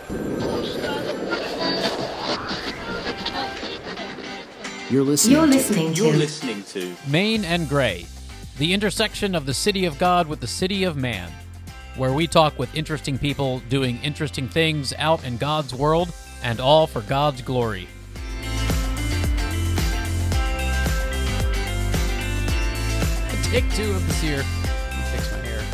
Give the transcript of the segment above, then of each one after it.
You're listening to Main and Gray, the intersection of the city of God with the city of man, where we talk with interesting people doing interesting things out in God's world, and all for God's glory. Take 2 of the seer. Fix my hair.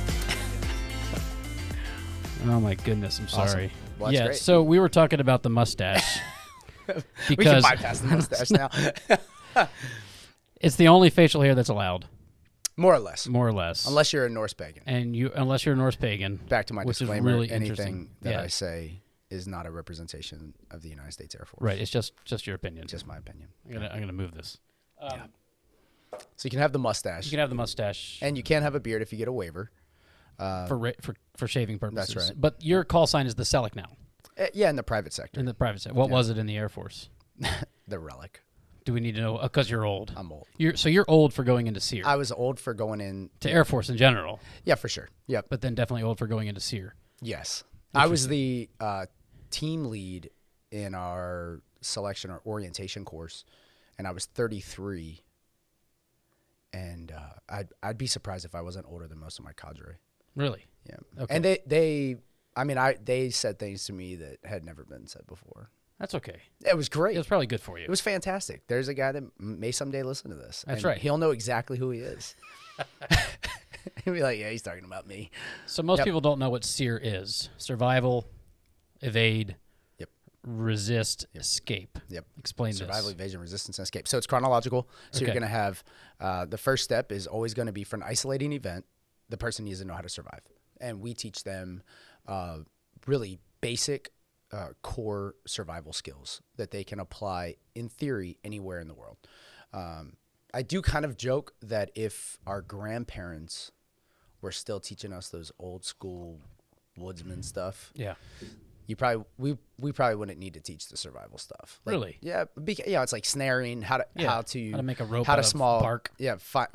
Oh my goodness, I'm sorry. Awesome. Well, that's great. So we were talking about the mustache. We can bypass the mustache now. It's the only facial hair that's allowed. More or less. More or less. Unless you're a Norse pagan. And unless you're a Norse pagan. Back to my which disclaimer, is really anything interesting. that I say is not a representation of the United States Air Force. Right, it's just your opinion. Just my opinion. I'm gonna move this. So you can have the mustache. You can have the mustache. And you can't have a beard if you get a waiver. For shaving purposes. That's right. But your call sign is the Selleck now. Yeah, in the private sector. In the private sector. What was it in the Air Force? The relic. Do we need to know? Because you're old. I'm old. You're old for going into SEER. I was old for going in to Air Force in general. Yeah, for sure. Yep. But then definitely old for going into SEER. Yes. I was the team lead in our selection or orientation course, and I was 33. And I'd be surprised if I wasn't older than most of my cadre. Really? Yeah. Okay. And they said things to me that had never been said before. That's okay. It was great. It was probably good for you. It was fantastic. There's a guy that may someday listen to this. That's and right. He'll know exactly who he is. He'll be like, yeah, he's talking about me. So most people don't know what SEER is. Survival, evade, resist, escape. Yep. Explain Survival, this. evasion, resistance, and escape. So it's chronological. So you're going to have the first step is always going to be for an isolating event. The person needs to know how to survive. And we teach them really basic core survival skills that they can apply in theory anywhere in the world. I do kind of joke that if our grandparents were still teaching us those old school woodsman stuff, we probably wouldn't need to teach the survival stuff. Like, really? Yeah. It's like snaring, how to make a rope how out to of small bark. Yeah.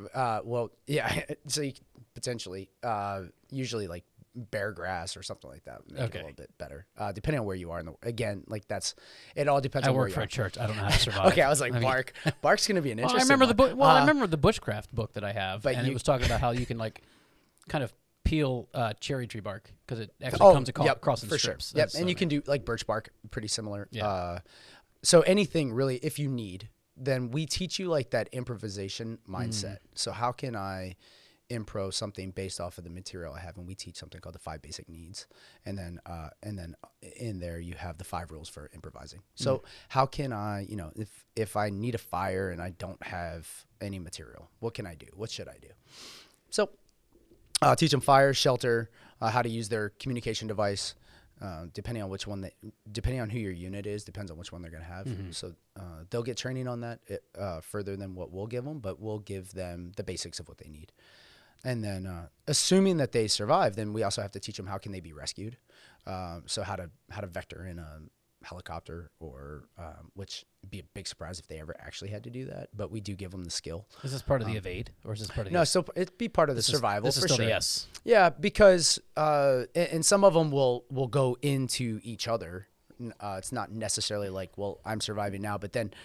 So you potentially, usually like bear grass or something like that would make it a little bit better. Depending on where you are it all depends I on where work you for are. a church. I don't know how to survive. Okay, I was like, bark. Bark's going to be an interesting I remember one. I remember the bushcraft book that I have, but and it was talking about how you can like kind of peel cherry tree bark because it actually comes across in strips. Sure. Yep, and you can do like birch bark, pretty similar. Yeah. So anything really, if you need, then we teach you like that improvisation mindset. So how can I improv something based off of the material I have? And we teach something called the 5 basic needs, and then in there you have the 5 rules for improvising. So how can I, if I need a fire and I don't have any material, what can I do? What should I do? So teach them fire, shelter, how to use their communication device, depending on who your unit is, depends on which one they're going to have. So they'll get training on that further than what we'll give them, but we'll give them the basics of what they need. And then assuming that they survive, then we also have to teach them how can they be rescued. So how to vector in a helicopter, or which would be a big surprise if they ever actually had to do that. But we do give them the skill. Is this part of the evade, or is this part of the No, so it'd be part of the survival. This is for still sure. the S. Yeah, because and some of them will go into each other. It's not necessarily like, well, I'm surviving now, but then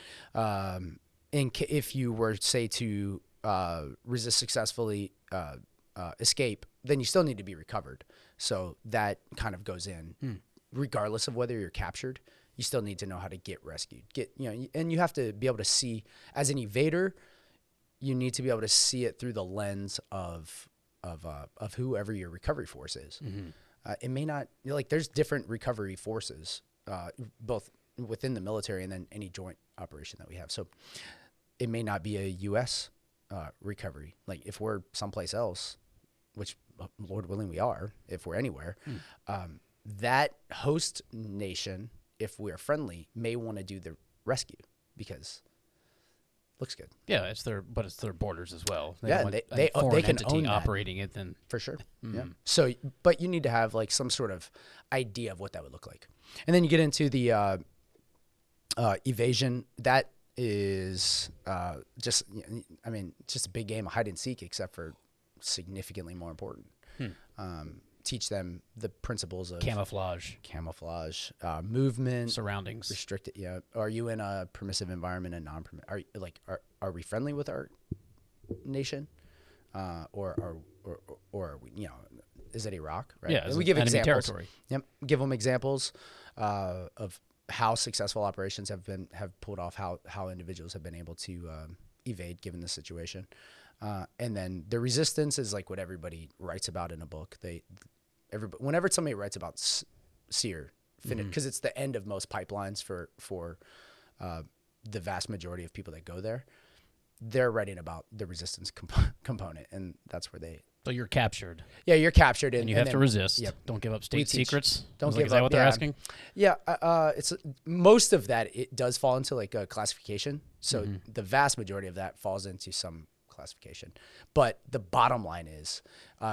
if you were, say, to resist successfully, escape, then you still need to be recovered. So that kind of goes in. Regardless of whether you're captured, you still need to know how to get rescued. And you have to be able to see, as an evader, you need to be able to see it through the lens of whoever your recovery force is. It may not, there's different recovery forces, both within the military and then any joint operation that we have. So it may not be a U.S. Recovery. Like if we're someplace else, which Lord willing we are, if we're anywhere, that host nation, if we're friendly, may want to do the rescue because it looks good. Yeah, it's their borders as well. They can own that. Operating it then for sure. Yeah. So, but you need to have like some sort of idea of what that would look like, and then you get into the evasion. That is just a big game of hide and seek, except for significantly more important. teach them the principles of camouflage, movement, surroundings, restricted. Yeah. Are you in a permissive environment and non-permissive? Are we friendly with our nation, or are we? Is it Iraq? Right. Yeah, and we give examples. Territory. Yep. Give them examples of how successful operations have pulled off, how individuals have been able to evade given the situation. And then the resistance is like what everybody writes about in a book. Whenever somebody writes about SEER, because it's the end of most pipelines for the vast majority of people that go there, they're writing about the resistance component, and that's where they. So you're captured. Yeah, you're captured, and you have to resist. Yep. Don't give up state secrets. Don't give up. Is that what they're asking? Yeah, it's most of that. It does fall into like a classification. So the vast majority of that falls into some classification. But the bottom line is,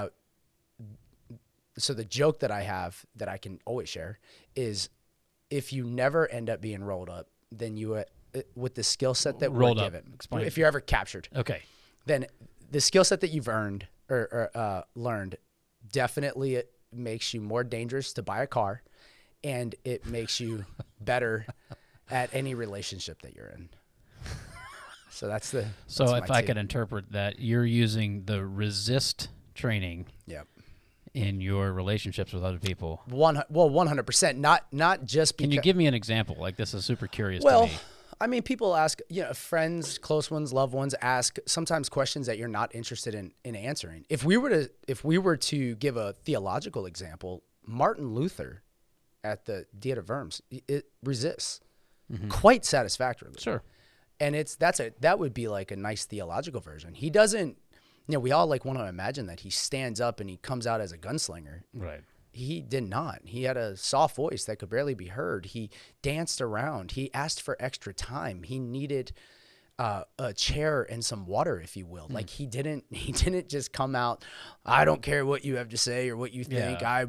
so the joke that I have that I can always share is, if you never end up being rolled up, then you with the skill set that we're given. Explain. If you're ever captured, okay, then the skill set that you've earned or learned definitely it makes you more dangerous to buy a car, and it makes you better at any relationship that you're in. So that's the. So if I could interpret that, you're using the resist training. Yep. In your relationships with other people. 100%. Not just. Can you give me an example? Like, this is super curious to me. Well, I mean, people ask, friends, close ones, loved ones ask sometimes questions that you're not interested in answering. If we were to give a theological example, Martin Luther at the Dia de Worms, it resists quite satisfactorily. Sure. And that would be like a nice theological version. He doesn't, we all like want to imagine that he stands up and he comes out as a gunslinger. Right. He did not. He had a soft voice that could barely be heard. He danced around. He asked for extra time. He needed a chair and some water, if you will. Like he didn't just come out, I don't care what you have to say or what you think. Yeah.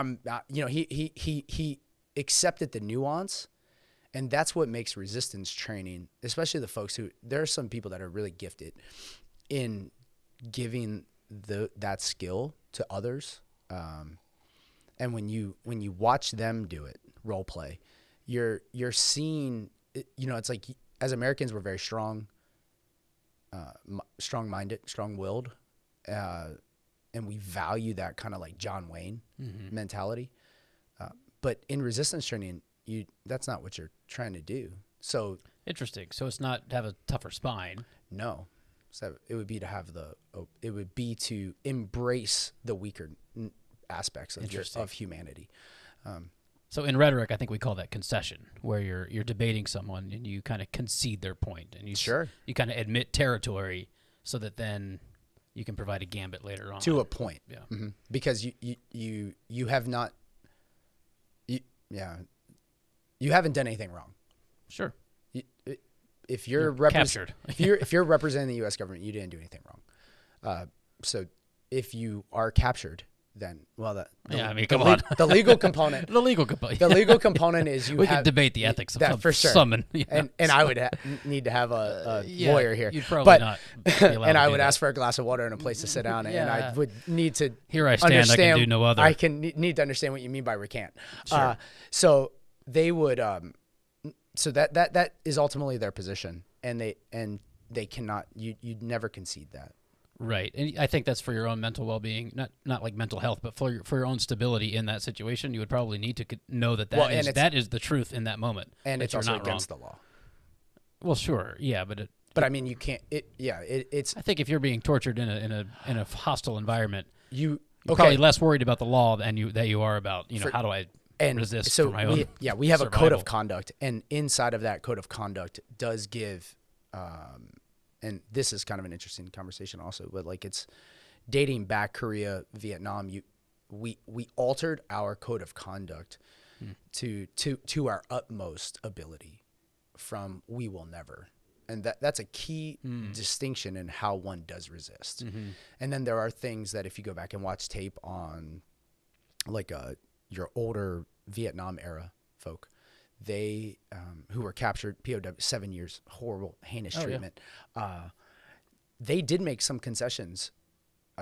He accepted the nuance. And that's what makes resistance training, especially the folks there are some people that are really gifted in giving that skill to others. And when you watch them do it, role play, you're seeing, it's like, as Americans, we're very strong-minded, strong-willed, and we value that kind of like John Wayne mentality. But in resistance training, that's not what you're trying to do. So interesting. So it's not to have a tougher spine. No. So it would be to embrace the weaker aspects of humanity. So in rhetoric, I think we call that concession, where you're debating someone and you kind of concede their point, and you kind of admit territory so that then you can provide a gambit later on. To a point. Yeah. Mm-hmm. Because you have not. You haven't done anything wrong. Sure. If you're captured, if you're representing the U.S. government, you didn't do anything wrong. So if you are captured, then come on. The legal component. The legal component. The legal component is we can debate the ethics of that for sure. Summon. And I would need to have a lawyer here. You'd probably not. And I would ask for a glass of water and a place to sit down, and I would need to. Here I stand. I can do no other. I need to understand what you mean by recant. Sure. So they would. So that is ultimately their position, and they cannot. You'd never concede that. Right, and I think that's for your own mental well-being, not like mental health, but for your own stability in that situation. You would probably need to know that is the truth in that moment, and it's also against the law. Well, sure, yeah, but I mean, you can't. It's. I think if you're being tortured in a hostile environment, you're okay. probably less worried about the law than you are about how do I resist so for my own. We have survival. A code of conduct, and inside of that code of conduct does give. And this is kind of an interesting conversation also, but like it's dating back Korea, Vietnam, we altered our code of conduct to our utmost ability from we will never. And that's a key distinction in how one does resist. Mm-hmm. And then there are things that if you go back and watch tape on like your older Vietnam era folk, they who were captured, POW, 7 years, horrible, heinous treatment. Yeah. They did make some concessions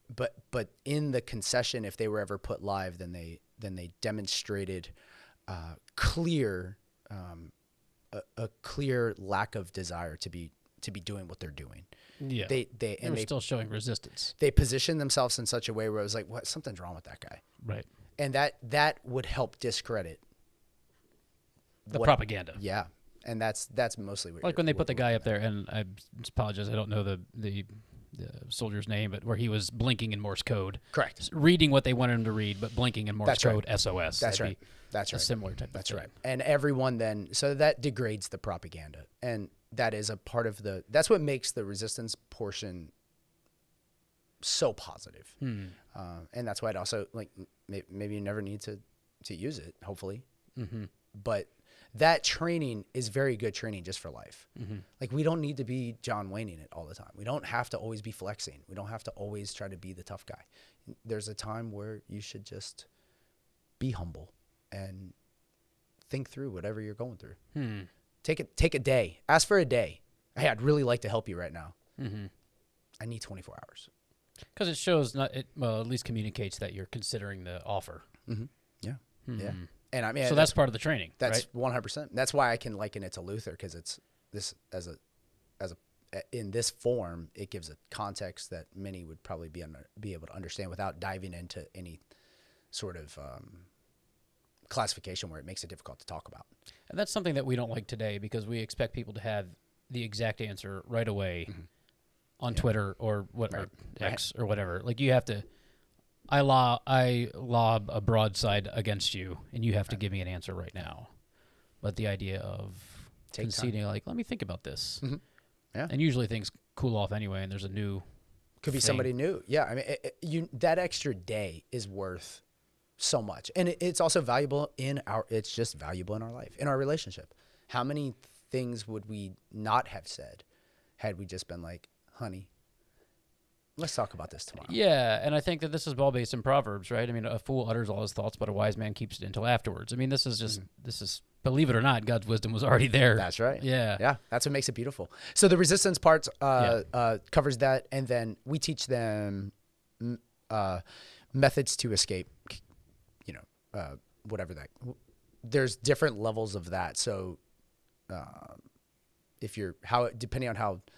but in the concession, if they were ever put live, then they demonstrated clear a clear lack of desire to be doing what they're doing. Yeah, they were still showing resistance. They positioned themselves in such a way where it was like, what, something's wrong with that guy, right? And that would help discredit the propaganda. Yeah, and that's mostly what like when they put the guy up there, and I apologize, I don't know the soldier's name, but where he was blinking in Morse code. Correct. Reading what they wanted him to read, but blinking in Morse code, SOS. That's right. That's right. A similar type of thing. Right. And everyone then, so that degrades the propaganda. And that is a part of that's what makes the resistance portion so positive. And that's why it also, like, maybe you never need to use it, hopefully. Mm-hmm. But that training is very good training just for life. Mm-hmm. Like, we don't need to be John Wayning it all the time. We don't have to always be flexing. We don't have to always try to be the tough guy. There's a time where you should just be humble and think through whatever you're going through. Take a day. Ask for a day. Hey, I'd really like to help you right now. Mm-hmm. I need 24 hours. Because it shows, at least communicates that you're considering the offer. Mm-hmm. Yeah. Mm-hmm. Yeah. And I mean, so that's part of the training. That's right? 100%. That's why I can liken it to Luther, because it's this in this form, it gives a context that many would probably be able to understand without diving into any sort of classification where it makes it difficult to talk about. And that's something that we don't like today, because we expect people to have the exact answer right away on Twitter or whatever, X or whatever. Like, you have to. I lob a broadside against you, and you have to give me an answer right now. But the idea of conceding, like, let me think about this. Mm-hmm. Yeah. And usually things cool off anyway, and there's a new Could be somebody new. Yeah, I mean, that extra day is worth so much. And it's also valuable it's just valuable in our life, in our relationship. How many things would we not have said had we just been like, honey, let's talk about this tomorrow. Yeah, and I think that this is all based in Proverbs, right? I mean, a fool utters all his thoughts, but a wise man keeps it until afterwards. I mean, this is just, believe it or not, God's wisdom was already there. That's right. Yeah. Yeah, that's what makes it beautiful. So the resistance part covers that, and then we teach them methods to escape, whatever that. There's different levels of that. So depending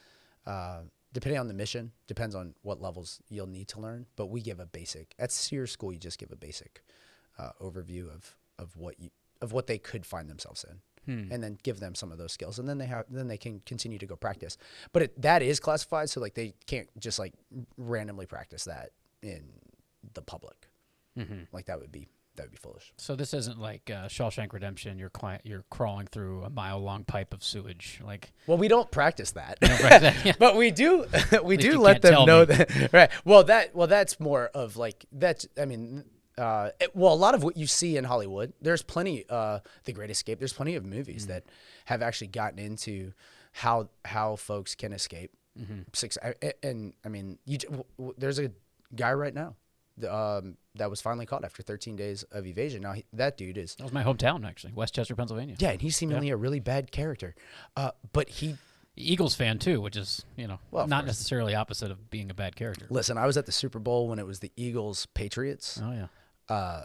on the mission, depends on what levels you'll need to learn. But we give a basic. At Sears School, you just give a basic overview of what they could find themselves in, and then give them some of those skills, and then they can continue to go practice. But that is classified, so like they can't just like randomly practice that in the public. Mm-hmm. Like that would be foolish. So this isn't like Shawshank Redemption. You're crawling through a mile-long pipe of sewage. Like, well, we don't practice that, yeah. But we do. We do let them know that. Right. Well, that's more of like that's. I mean, a lot of what you see in Hollywood, there's plenty. The Great Escape. There's plenty of movies that have actually gotten into how folks can escape. Mm-hmm. And I mean, there's a guy right now. That was finally caught after 13 days of evasion. Now, that dude is... That was my hometown, actually, Westchester, Pennsylvania. Yeah, and he's seemingly a really bad character. But he... Eagles fan, too, which is, not necessarily opposite of being a bad character. Listen, I was at the Super Bowl when it was the Eagles-Patriots. Oh, yeah.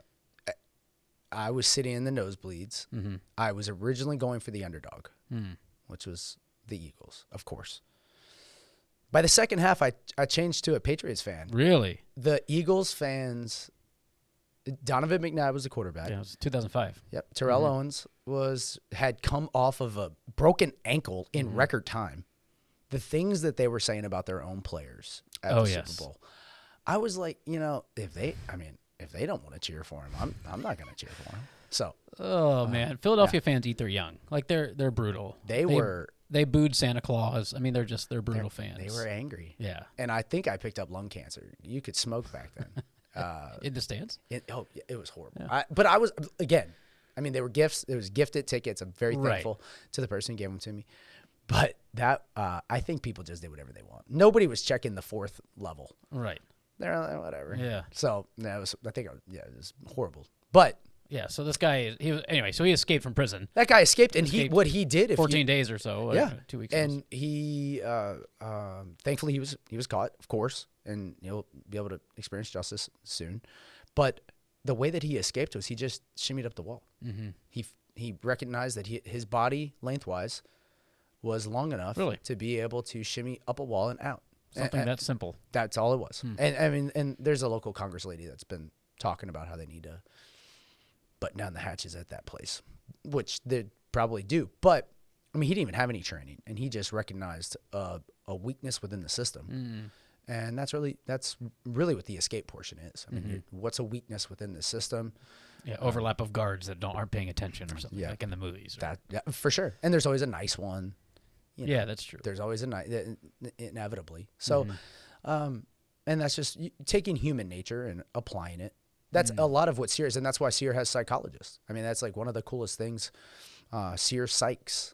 I was sitting in the nosebleeds. Mm-hmm. I was originally going for the underdog, which was the Eagles, of course. By the second half, I changed to a Patriots fan. Really? The Eagles fans, Donovan McNabb was the quarterback. Yeah, it was 2005. Yep. Terrell Owens had come off of a broken ankle in record time. The things that they were saying about their own players at the Super Bowl. I was like, if they don't want to cheer for him, I'm not going to cheer for him. So. Oh man, Philadelphia fans eat their young. Like they're brutal. They booed Santa Claus. I mean, they're brutal fans. They were angry. Yeah. And I think I picked up lung cancer. You could smoke back then. In the stands? It was horrible. Yeah. But I was, again, I mean, they were gifts. It was gifted tickets. I'm very thankful to the person who gave them to me. But that, I think people just did whatever they want. Nobody was checking the fourth level. Right. They're like, whatever. Yeah. So, it was horrible. But Yeah, so this guy, so he escaped from prison. That guy escaped, and what he did, 14 days or so, 2 weeks. And he, thankfully, he was caught, of course, and he'll be able to experience justice soon. But the way that he escaped was he just shimmied up the wall. Mm-hmm. He recognized that his body lengthwise was long enough to be able to shimmy up a wall and out. Something that simple. That's all it was. And I mean, and there's a local Congress lady that's been talking about how they need to button down the hatches at that place, which they probably do. But I mean, he didn't even have any training, and he just recognized a weakness within the system, and that's really what the escape portion is. I mean, what's a weakness within the system? Yeah, overlap of guards that aren't paying attention or something, like in the movies. Yeah, for sure. And there's always a nice one. Yeah, that's true. There's always a nice, inevitably. So, and that's just taking human nature and applying it. That's a lot of what SEER is, and that's why SEER has psychologists. I mean, that's like one of the coolest things. SEER psychs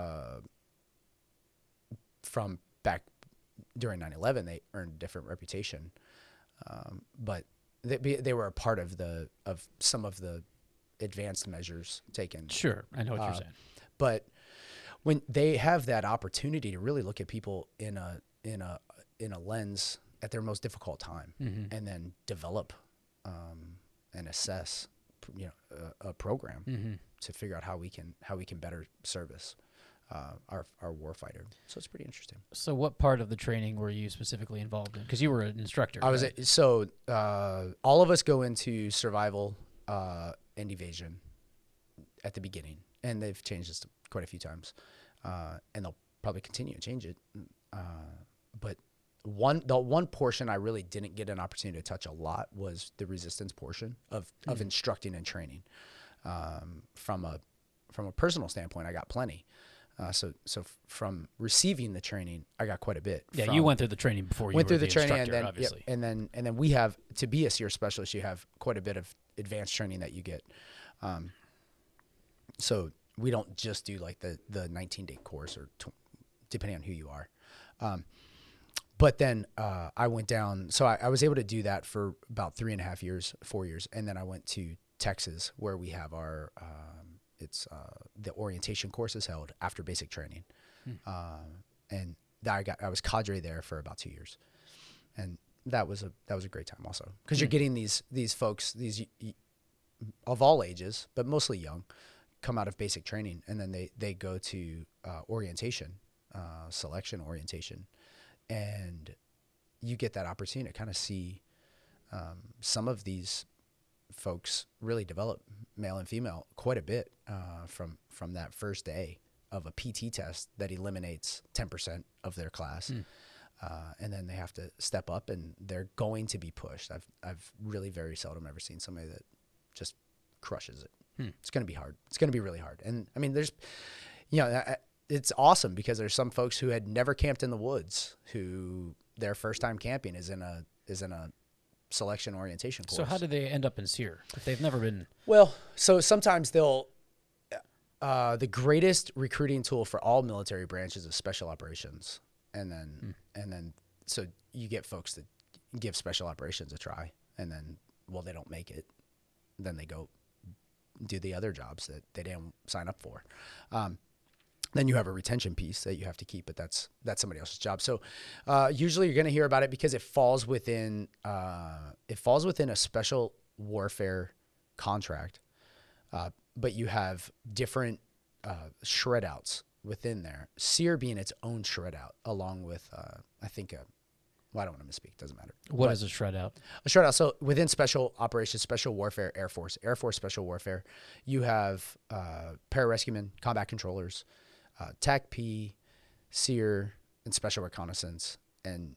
from back during 9/11, they earned a different reputation, but they were a part of some of the advanced measures taken. Sure, I know what you're saying. But when they have that opportunity to really look at people in a lens at their most difficult time, and then develop and assess, a program to figure out how we can better service our warfighter. So it's pretty interesting. So what part of the training were you specifically involved in? Because you were an instructor. I was all of us go into survival and evasion at the beginning, and they've changed this quite a few times, and they'll probably continue to change it. But the one portion I really didn't get an opportunity to touch a lot was the resistance portion of instructing and training. From a personal standpoint, I got plenty. So from receiving the training, I got quite a bit. Yeah, you went through the training before you went were through the training, instructor, and then obviously. and then we have, to be a SEER specialist, you have quite a bit of advanced training that you get. So we don't just do like the 19-day course or depending on who you are. But then I went down, so I was able to do that for about 3.5 years, 4 years, and then I went to Texas, where we have our the orientation course is held after basic training, and I was cadre there for about 2 years, and that was a great time also, because you're getting these folks, these of all ages, but mostly young, come out of basic training, and then they go to orientation, selection orientation. And you get that opportunity to kind of see some of these folks really develop, male and female, quite a bit from that first day of a PT test that eliminates 10% of their class. And then they have to step up, and they're going to be pushed. I've really very seldom ever seen somebody that just crushes it. It's going to be hard. It's going to be really hard. And I mean, there's, it's awesome because there's some folks who had never camped in the woods who their first time camping is in a selection orientation course. So how do they end up in SEER if they've never been? Well, so sometimes they'll the greatest recruiting tool for all military branches is special operations, and then so you get folks that give special operations a try, and then they don't make it, then they go do the other jobs that they didn't sign up for. Then you have a retention piece that you have to keep, but that's somebody else's job. So usually you're going to hear about it because it falls within a special warfare contract, but you have different shred outs within there. SEER being its own shred out, along with I think I don't want to misspeak. Doesn't matter. What is a shred out? A shred out. So within special operations, special warfare, Air Force special warfare, you have pararescuemen, combat controllers, TAC-P, SEER, and special reconnaissance, and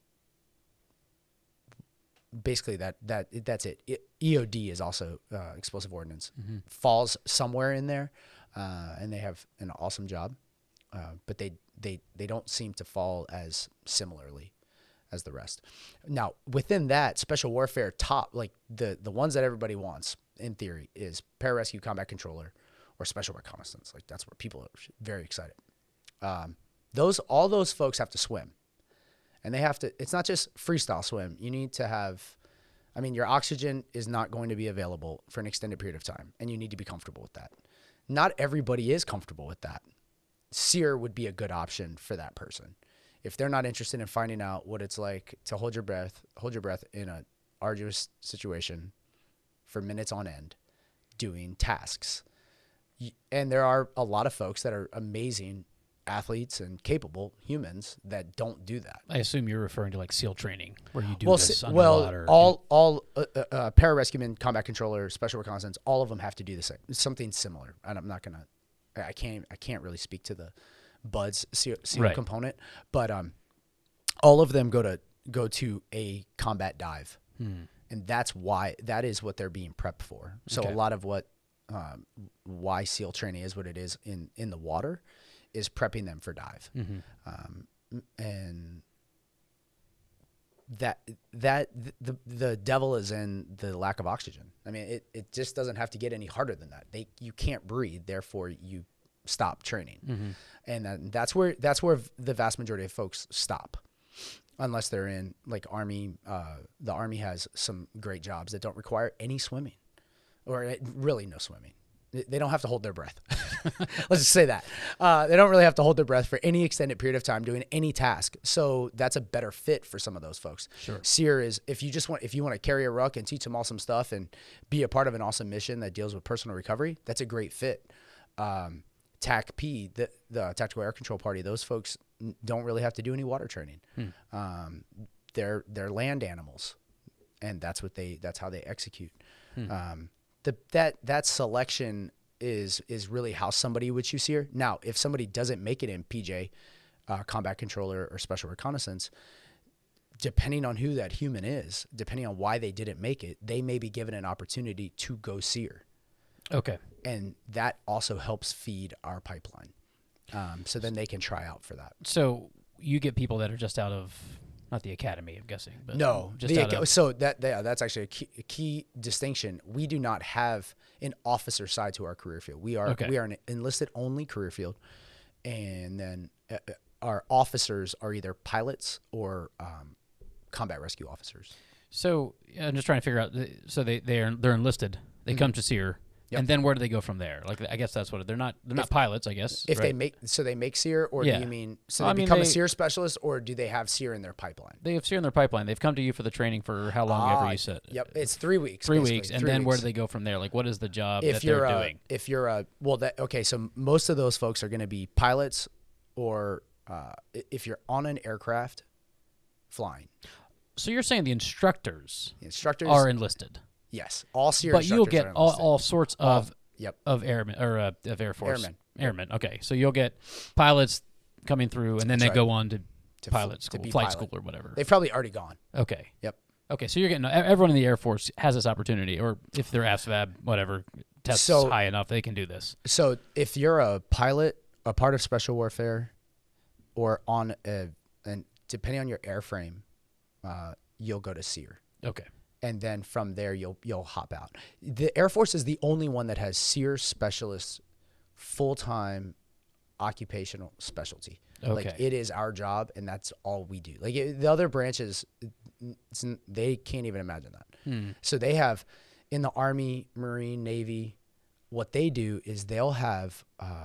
basically that's it. EOD is also explosive ordnance, falls somewhere in there, and they have an awesome job, but they don't seem to fall as similarly as the rest. Now, within that, special warfare top, like the ones that everybody wants in theory, is pararescue, combat controller, or special reconnaissance. Like that's where people are very excited. All those folks have to swim, and they have to. It's not just freestyle swim. You need to have I mean, your oxygen is not going to be available for an extended period of time, and you need to be comfortable with that. Not everybody is comfortable with that. SEER would be a good option for that person. If they're not interested in finding out what it's like to hold your breath in an arduous situation for minutes on end, doing tasks. And there are a lot of folks that are amazing athletes and capable humans that don't do that. I assume you're referring to like SEAL training, where you do this underwater. All pararescuemen, combat controller, special reconnaissance, all of them have to do the same, something similar. And I'm not gonna, I can't really speak to the BUD/S SEAL component, but all of them go to a combat dive, and that is what they're being prepped for. So a lot of what why SEAL training is what it is in the water is prepping them for dive. And the devil is in the lack of oxygen. I mean, it just doesn't have to get any harder than that. You can't breathe, therefore you stop training. And that's where the vast majority of folks stop, unless they're in like Army. The Army has some great jobs that don't require any swimming, or really no swimming. They don't have to hold their breath. Let's just say that. They don't really have to hold their breath for any extended period of time doing any task. So that's a better fit for some of those folks. Sure. SEER is if you want to carry a ruck and teach them awesome stuff and be a part of an awesome mission that deals with personal recovery, that's a great fit. TACP, the Tactical Air Control Party, those folks don't really have to do any water training. They're land animals, and that's how they execute. That selection is really how somebody would choose SEER. Now, if somebody doesn't make it in PJ, combat controller or special reconnaissance, depending on who that human is, depending on why they didn't make it, they may be given an opportunity to go SEER. Okay. And that also helps feed our pipeline. So then they can try out for that. So you get people that are just out of, not the academy, I'm guessing. But no. Just so that's actually a key distinction. We do not have an officer side to our career field. We are an enlisted only career field. And then our officers are either pilots or combat rescue officers. So I'm just trying to figure out, so they're enlisted. They come to SEER. Yep. And then where do they go from there? Like, I guess that's what they're not pilots, I guess. If they make SEER, or do you mean they become a SEER specialist, or do they have SEER in their pipeline? They have SEER in their pipeline. They've come to you for the training for how long ever you said. Yep, it's 3 weeks. 3 weeks, and then where do they go from there? Like, what is the job that they're doing? So most of those folks are going to be pilots, or if you're on an aircraft, flying. So you're saying the instructors are enlisted. Yes, all SEER but you'll get are all sorts of airmen or of Air Force airmen. Okay, so you'll get pilots coming through, and then they go on to pilot school, flight school, or whatever. They've probably already gone. Okay. Yep. Okay, so you're getting everyone in the Air Force has this opportunity, or if their ASVAB whatever tests high enough, they can do this. So if you're a pilot, a part of special warfare, or and depending on your airframe, you'll go to SEER. Okay. And then from there, you'll hop out. The Air Force is the only one that has SEER specialists, full-time occupational specialty. Okay. Like, it is our job, and that's all we do. Like, the other branches, they can't even imagine that. So they have, in the Army, Marine, Navy, what they do is they'll have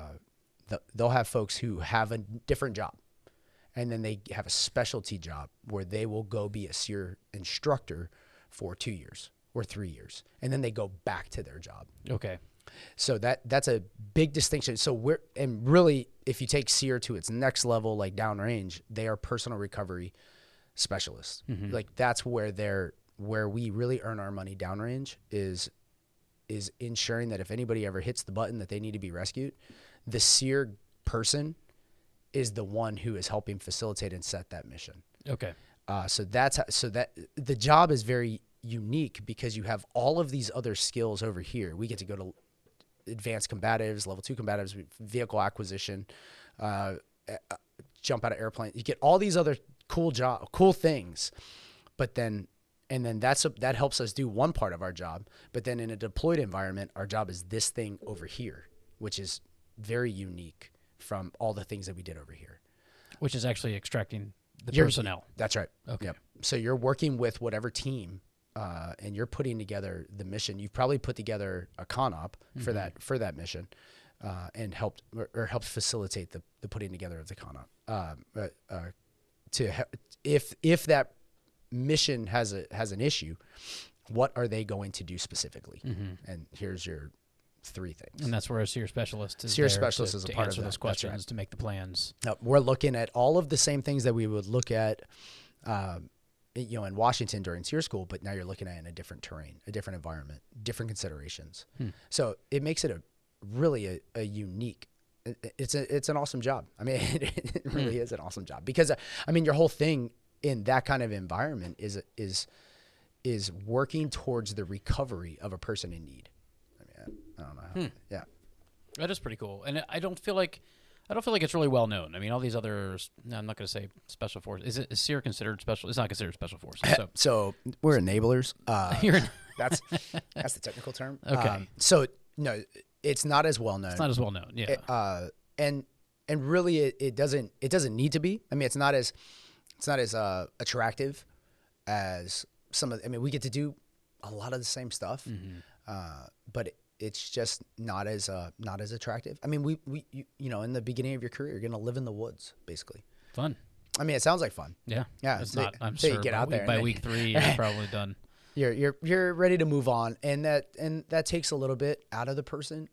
folks who have a different job, and then they have a specialty job where they will go be a SEER instructor for 2 years or 3 years, and then they go back to their job. Okay. So that's a big distinction. So really, if you take SEER to its next level, like downrange, they are personal recovery specialists. Like, that's where we really earn our money downrange is ensuring that if anybody ever hits the button that they need to be rescued, the SEER person is the one who is helping facilitate and set that mission. Okay. So that the job is very unique because you have all of these other skills over here. We get to go to advanced combatives, level 2 combatives, vehicle acquisition, jump out of airplane. You get all these other cool things, but then that helps us do one part of our job. But then in a deployed environment, our job is this thing over here, which is very unique from all the things that we did over here. Which is actually extracting the personnel. That's right. Okay. Yep. So you're working with whatever team and you're putting together the mission, you've probably put together a con-op for that mission, and helped facilitate the putting together of the con-op. If that mission has an issue, what are they going to do specifically? And here's your 3 things. And that's where a SEER specialist is. SEER specialist is a part of answer that. those questions, to make the plans. We're looking at all of the same things that we would look at, in Washington during SEER school, but now you're looking at it in a different terrain, a different environment, different considerations. So it makes it a unique. It's an awesome job. I mean, it really is an awesome job, because your whole thing in that kind of environment is working towards the recovery of a person in need. I don't know. Yeah, that is pretty cool, and I don't feel like it's really well known. I mean, all these other, I'm not going to say special forces. Is SEER considered special? It's not considered special forces. So we're enablers. That's the technical term. Okay. So no, it's not as well known. It's not as well known. Yeah. And really, it doesn't need to be. I mean, it's not as attractive as some of. I mean, we get to do a lot of the same stuff, but it's just not as attractive. I mean, we in the beginning of your career, you're gonna live in the woods, basically. Fun. I mean, it sounds like fun. Yeah. It's not. I'm sure you get out there by week 3, you're probably done. You're ready to move on, and that takes a little bit out of the person.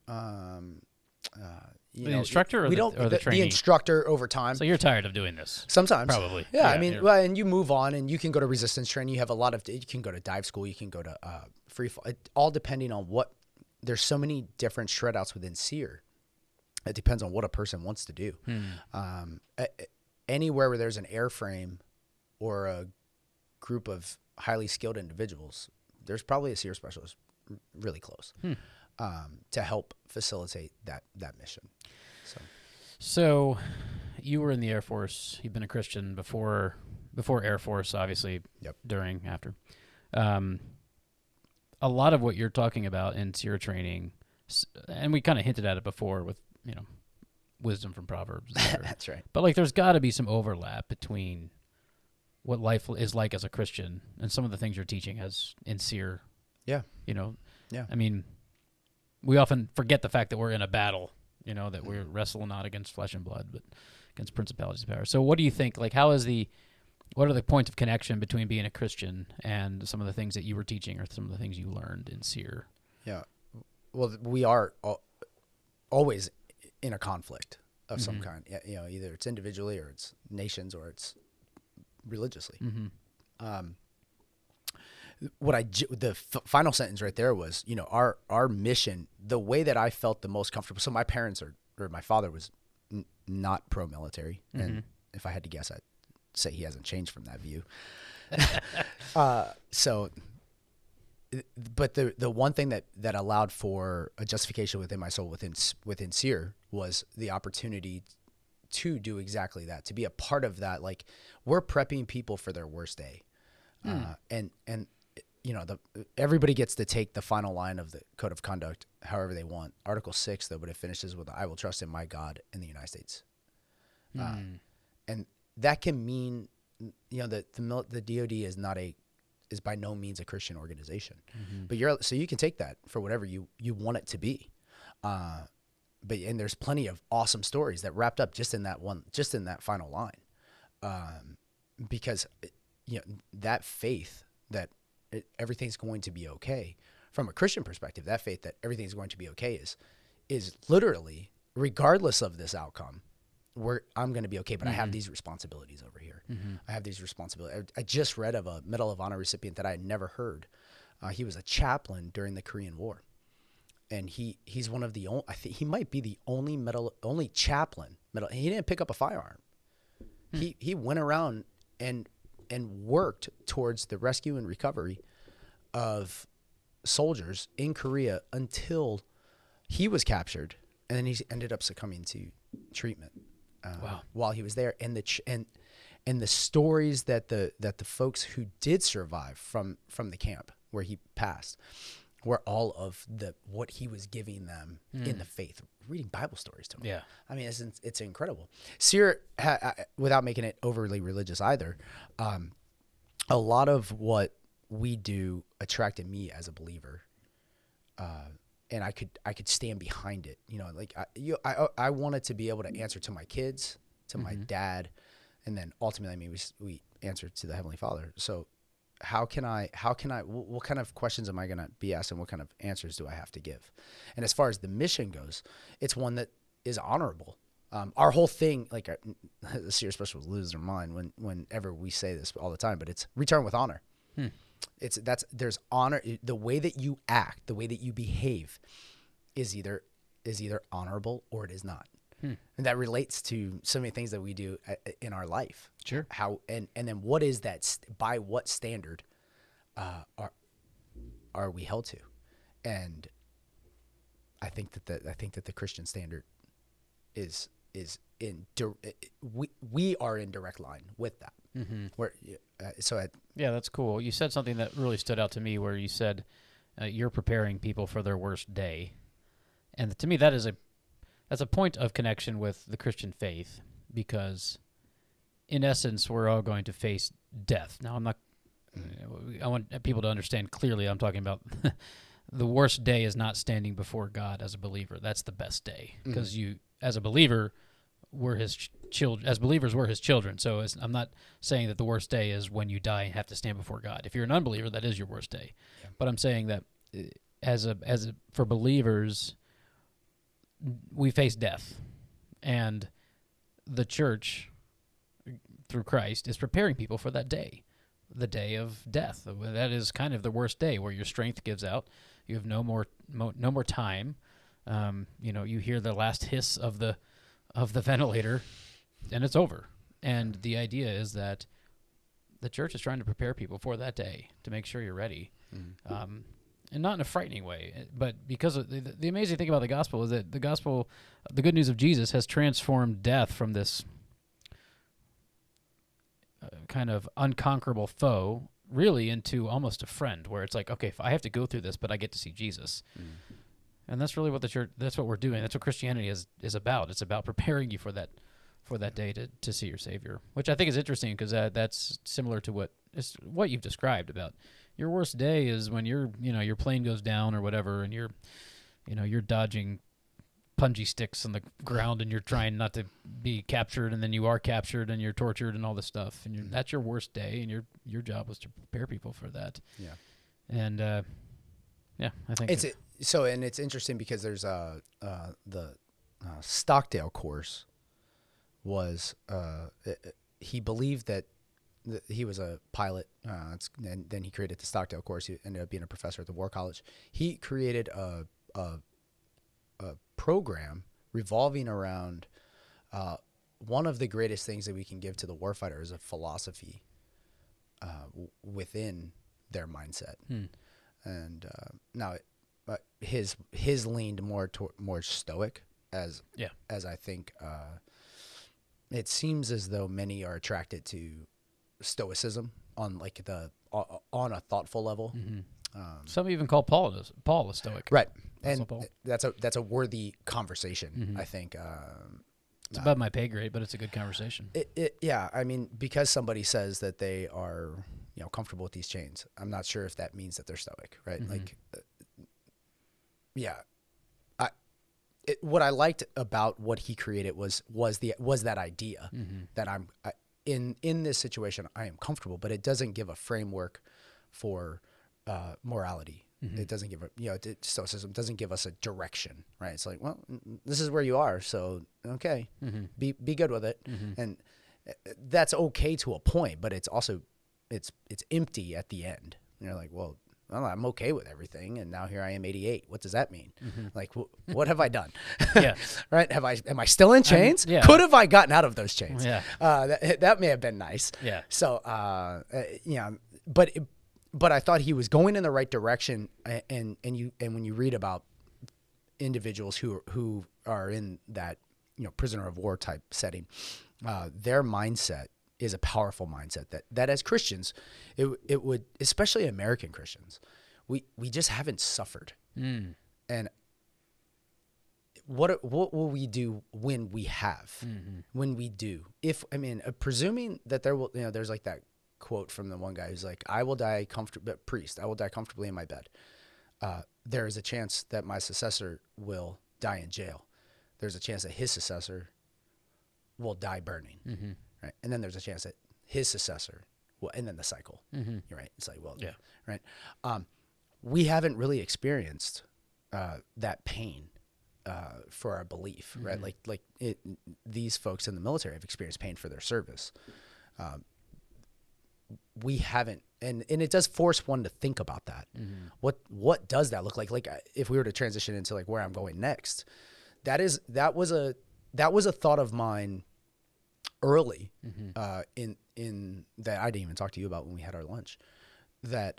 The instructor or the trainee? The instructor over time. So you're tired of doing this? Sometimes. Probably. Yeah, I mean, well, and you move on, and you can go to resistance training. You have you can go to dive school. You can go to free fall. All depending on what. There's so many different shred outs within SEER. It depends on what a person wants to do. Anywhere where there's an airframe or a group of highly skilled individuals, there's probably a SEER specialist really close to help facilitate that mission. So you were in the Air Force. You've been a Christian before Air Force, obviously. Yep. During, after. A lot of what you're talking about in SEER training, and we kind of hinted at it before with, wisdom from Proverbs. That's right. But there's got to be some overlap between what life is like as a Christian and some of the things you're teaching as in SEER. Yeah. Yeah. I mean, we often forget the fact that we're in a battle, that we're wrestling not against flesh and blood, but against principalities and powers. So what do you think? What are the points of connection between being a Christian and some of the things that you were teaching or some of the things you learned in SEER? Yeah. Well, we are always in a conflict of some kind. Either it's individually or it's nations or it's religiously. The final sentence right there was, our mission, the way that I felt the most comfortable. So my parents or my father was not pro-military. And if I had to guess, I'd say he hasn't changed from that view. But the one thing that allowed for a justification within my soul within SEER was the opportunity to do exactly that, to be a part of that. Like, we're prepping people for their worst day. And everybody gets to take the final line of the code of conduct however they want. Article 6, though, but it finishes with, "I will trust in my God in the United States." And that can mean, that the DoD is by no means a Christian organization, but so you can take that for whatever you want it to be. And there's plenty of awesome stories that wrapped up just in that final line. Because, that faith that everything's going to be okay from a Christian perspective, that faith that everything's going to be okay is literally, regardless of this outcome, I'm going to be okay, but I have these responsibilities over here. I have these responsibilities. I just read of a Medal of Honor recipient that I had never heard. He was a chaplain during the Korean War, and he's one of the only. I think he might be the only chaplain. He didn't pick up a firearm. He went around and worked towards the rescue and recovery of soldiers in Korea until he was captured, and then he ended up succumbing to treatment. While he was there, and the stories that the folks who did survive from the camp where he passed were all of what he was giving them in the faith, reading Bible stories to them. Yeah, I mean, it's incredible. SEER, without making it overly religious either, a lot of what we do attracted me as a believer, and I could stand behind it. You know, like I wanted to be able to answer to my kids, to my dad, and then ultimately, I mean, we answer to the Heavenly Father. So how can I, what kind of questions am I going to be asked, and what kind of answers do I have to give? And as far as the mission goes, it's one that is honorable. Our whole thing, like the Sirius Special lose their mind whenever we say this all the time, but it's return with honor. There's honor. The way that you act, the way that you behave is either honorable or it is not. And that relates to so many things that we do in our life. Sure. How and then what is that? By what standard are we held to? And I think that the Christian standard is we are in direct line with that. Yeah, that's cool. You said something that really stood out to me, where you said you're preparing people for their worst day, and to me that's a point of connection with the Christian faith, because in essence we're all going to face death. Now I want people to understand clearly I'm talking about the worst day is not standing before God as a believer. That's the best day, because you as a believer we're his children. As believers, we're his children. So I'm not saying that the worst day is when you die and have to stand before God. If you're an unbeliever, that is your worst day. Yeah. But I'm saying that for believers, we face death, and the church, through Christ, is preparing people for that day, the day of death. That is kind of the worst day, where your strength gives out. You have no more time. You hear the last hiss of the ventilator, and it's over. And the idea is that the church is trying to prepare people for that day, to make sure you're ready. And not in a frightening way, but because the amazing thing about the gospel is that the good news of Jesus has transformed death from this kind of unconquerable foe really into almost a friend, where it's like, okay, if I have to go through this, but I get to see Jesus. And that's really what the church, that's what we're doing. That's what Christianity is about. It's about preparing you for that day to see your Savior, which I think is interesting, because that's similar to what you've described about your worst day is when your plane goes down or whatever, and you're dodging punji sticks on the ground, and you're trying not to be captured, and then you are captured, and you're tortured, and all this stuff, and that's your worst day, and your job was to prepare people for that. Yeah. And I think and it's interesting because there's the Stockdale course was he believed that he was a pilot, and then he created the Stockdale course. He ended up being a professor at the War College. He created a program revolving around one of the greatest things that we can give to the warfighter is a philosophy within their mindset. And now his leaned more stoic, as I think it seems as though many are attracted to stoicism on on a thoughtful level. Some even call Paul a stoic, right? And that's a worthy conversation. I think it's above my pay grade, but it's a good conversation. Yeah, I mean, because somebody says that they are comfortable with these chains, I'm not sure if that means that they're stoic, right? What I liked about what he created was that idea that I'm in this situation, I am comfortable, but it doesn't give a framework for morality. It doesn't give stoicism doesn't give us a direction, right? It's like, well, this is where you are, so okay, be good with it, and that's okay to a point, but it's also it's empty at the end. And you're like, well, I'm okay with everything, and now here I am 88. What does that mean? Like, what have I done? Yeah. Right? Am I still in chains? Yeah. Could have I gotten out of those chains? Yeah. That may have been nice. Yeah. So, but I thought he was going in the right direction, and when you read about individuals who are in that prisoner of war type setting, their mindset is a powerful mindset that as Christians, it would, especially American Christians, we just haven't suffered. And what will we do when we have, when we do? Presuming that there will, there's like that quote from the one guy who's like, I will die comfortably in my bed. There is a chance that my successor will die in jail. There's a chance that his successor will die burning. Right. And then there's a chance that his successor will, and then the cycle. You're right. It's like, well, yeah. Right. We haven't really experienced that pain for our belief, right? These folks in the military have experienced pain for their service. We haven't, and it does force one to think about that. What does that look like? Like if we were to transition into like where I'm going next, that was a thought of mine early in that I didn't even talk to you about when we had our lunch. That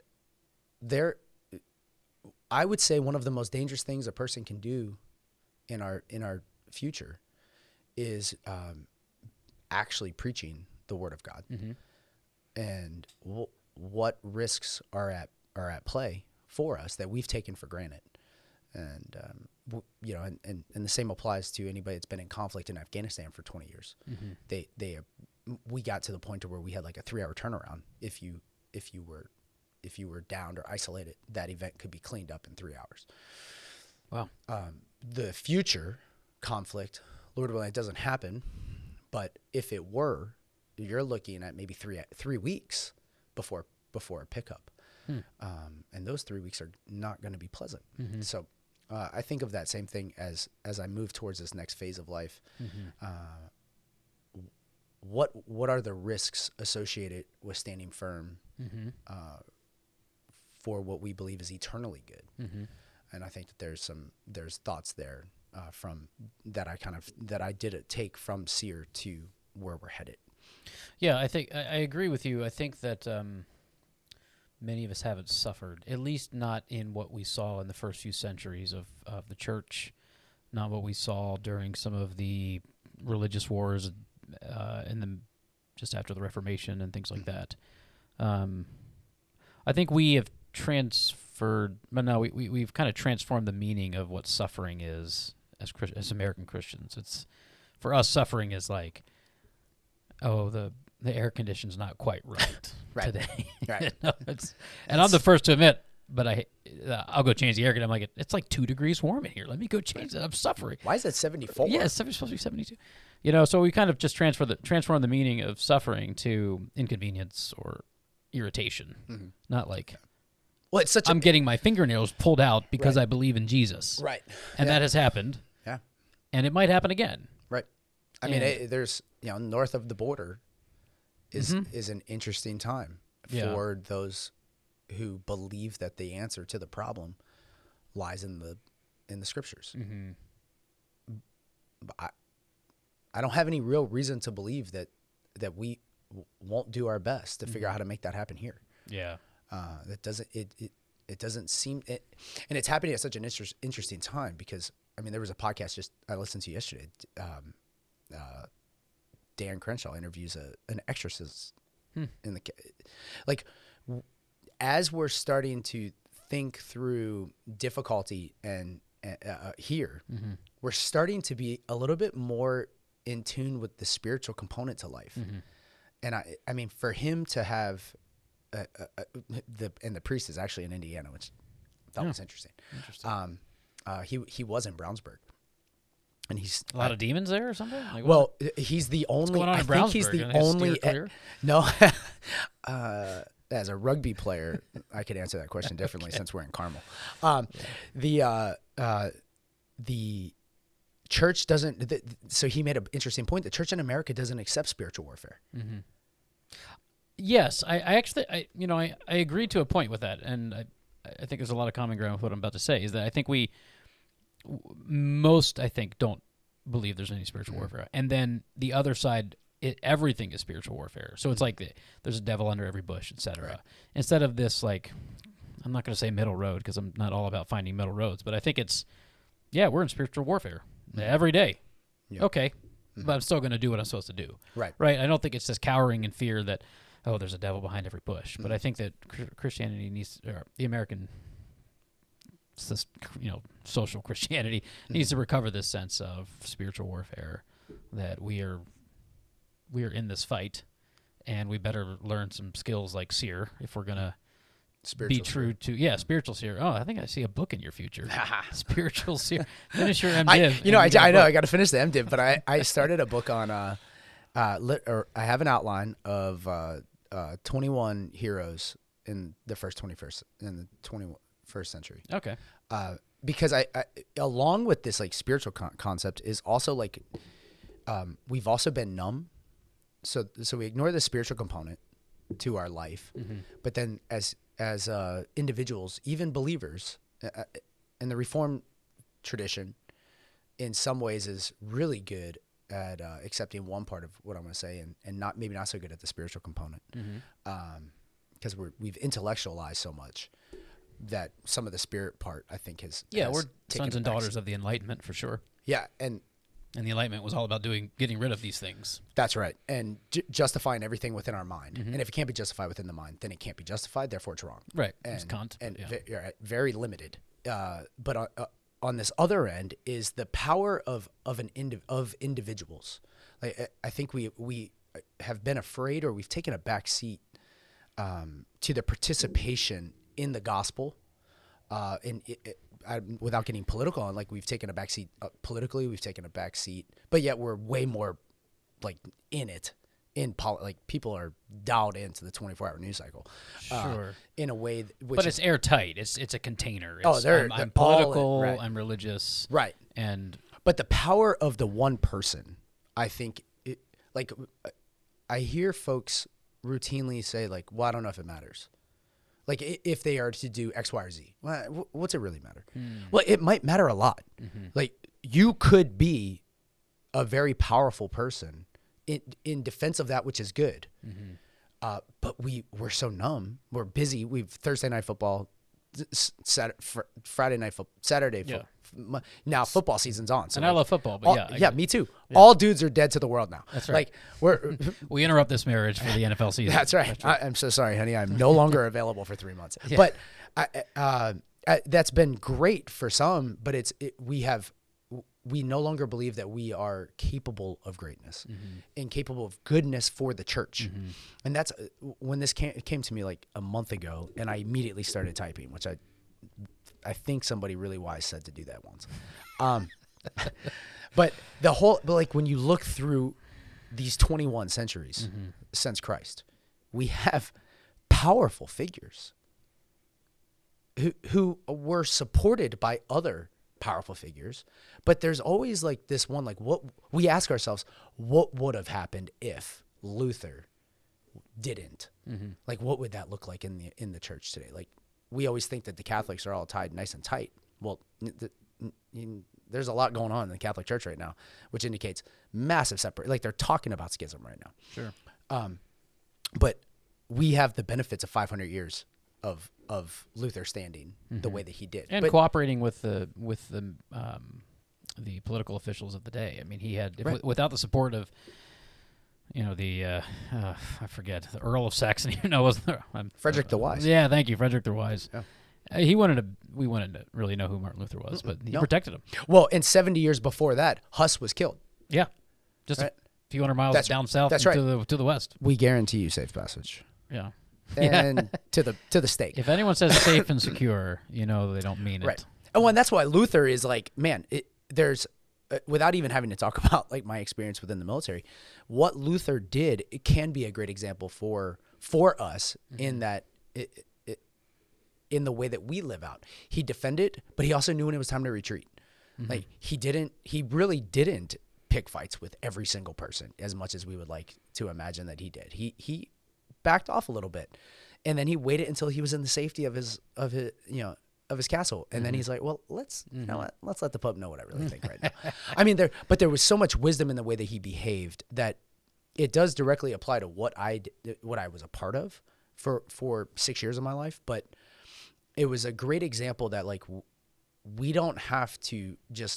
I would say one of the most dangerous things a person can do in our future is actually preaching the Word of God. And what risks are at play for us that we've taken for granted. And and the same applies to anybody that's been in conflict in Afghanistan for 20 years. We got to the point to where we had like a 3-hour turnaround. If you were downed or isolated, that event could be cleaned up in 3 hours. Wow. The future conflict, Lord willing, it doesn't happen. But if it were, you're looking at maybe 3 weeks before a pickup. And those 3 weeks are not going to be pleasant. So I think of that same thing as I move towards this next phase of life. What are the risks associated with standing firm for what we believe is eternally good? And I think that there's thoughts there from that I did take from Seer to where we're headed. Yeah, I think I agree with you. I think that many of us haven't suffered, at least not in what we saw in the first few centuries of the church, not what we saw during some of the religious wars just after the Reformation and things like that. I think we have we've kind of transformed the meaning of what suffering is as American Christians. It's for us, suffering is like, oh, the air condition's not quite right, today. Right. And I'm the first to admit, but I'll go change the air conditioner. I'm like, it's like 2 degrees warm in here. Let me go change it. I'm suffering. Why is it 74? Yeah, it's supposed to be 72. So we kind of just transform the meaning of suffering to inconvenience or irritation, not like, well, it's such I'm getting my fingernails pulled out because I believe in Jesus. Right. And that has happened. Yeah. And it might happen again. Right. I mean, there's, north of the border is an interesting time for those who believe that the answer to the problem lies in the scriptures. I don't have any real reason to believe that we won't do our best to figure out how to make that happen here. Yeah. It doesn't seem it, and it's happening at such an interesting time because there was a podcast I listened to yesterday. Dan Crenshaw interviews an exorcist in as we're starting to think through difficulty and here, we're starting to be a little bit more in tune with the spiritual component to life. And I mean, for him to have the priest is actually in Indiana, which I thought was interesting. He was in Brownsburg. And he's a lot of demons there or something? He's the only. What's going on in Brownsburg? He's the only. No, as a rugby player, I could answer that question differently since we're in Carmel. The church doesn't. So he made an interesting point. The church in America doesn't accept spiritual warfare. Yes, I actually I agree to a point with that, and I think there's a lot of common ground with what I'm about to say. Is that I think most don't believe there's any spiritual warfare, and then the other side, everything is spiritual warfare. So it's like there's a devil under every bush, etc. Right. Instead of this, like, I'm not going to say middle road because I'm not all about finding middle roads, but I think it's we're in spiritual warfare every day. Yep. Okay, but I'm still going to do what I'm supposed to do. Right. I don't think it's just cowering in fear that there's a devil behind every bush. But I think that Christianity needs, or the American, social Christianity needs to recover this sense of spiritual warfare, that we are in this fight, and we better learn some skills like seer if we're gonna Spiritual be true to spiritual seer. Oh, I think I see a book in your future. Spiritual seer. Finish your MDiv. I know I got to finish the MDiv, but I started a book on I have an outline of 21 heroes in the 21st century. Okay. Because I along with this like spiritual concept is also like we've also been numb, so we ignore the spiritual component to our life, but then as individuals, even believers, in the Reformed tradition, in some ways is really good at accepting one part of what I'm going to say, and not so good at the spiritual component, because we've intellectualized so much that some of the spirit part I think has we're sons and daughters of the Enlightenment for sure. Yeah, and the Enlightenment was all about getting rid of these things. That's right, and justifying everything within our mind. And if it can't be justified within the mind, then it can't be justified. Therefore, it's wrong. Right. And, it's Kant. Very limited. But on this other end is the power of individuals. Like I think we have been afraid, or we've taken a back seat to the participation in the gospel. Without getting political, and like we've taken a backseat politically, we've taken a backseat, but yet we're way more like in it. Like people are dialed into the 24-hour news cycle, sure, in a way. But it's airtight. It's a container. I'm political. Right. I'm religious. Right. But the power of the one person, I think, I hear folks routinely say like, "Well, I don't know if it matters." Like if they are to do X, Y, or Z, what's it really matter? Well, it might matter a lot. Like you could be a very powerful person in defense of that which is good. But we're so numb. We're busy. We've Thursday night football, Friday night football, Saturday football. Now football season's on. So and I love football, but me too. Yeah. All dudes are dead to the world now. That's right. Like we interrupt this marriage for the NFL season. That's right. I'm so sorry, honey. I'm no longer available for 3 months. Yeah. But that's been great for some. But we no longer believe that we are capable of greatness and capable of goodness for the church. And that's when this came to me like a month ago, and I immediately started typing, which I think somebody really wise said to do that once. But like when you look through these 21 centuries since Christ, we have powerful figures who were supported by other powerful figures, but there's always like this one, like what we ask ourselves, what would have happened if Luther didn't? Like what would that look like in the church today? Like we always think that the Catholics are all tied nice and tight. Well, there's a lot going on in the Catholic Church right now, which indicates massive separate. Like they're talking about schism right now. Sure. But we have the benefits of 500 years of Luther standing the way that he did, and cooperating with the political officials of the day. I mean, he had without the support of I forget, the Earl of Saxony. No, wasn't there? Frederick the Wise. Yeah, thank you, Frederick the Wise. Yeah. We wanted to really know who Martin Luther was, but he protected him. Well, and 70 years before that, Huss was killed. Yeah, just a few hundred miles down south to the west. We guarantee you safe passage. Yeah. And to the stake. If anyone says safe and secure, they don't mean it. Right. And that's why Luther is like, man, there's without even having to talk about like my experience within the military, what Luther did, it can be a great example for us in that in the way that we live out. He defended, but he also knew when it was time to retreat. Like he really didn't pick fights with every single person as much as we would like to imagine that he did. He backed off a little bit, and then he waited until he was in the safety of his castle, and then he's like, well, let's let the Pope know what I really think right now. I mean, there was so much wisdom in the way that he behaved that it does directly apply to what I was a part of for 6 years of my life. But it was a great example that like we don't have to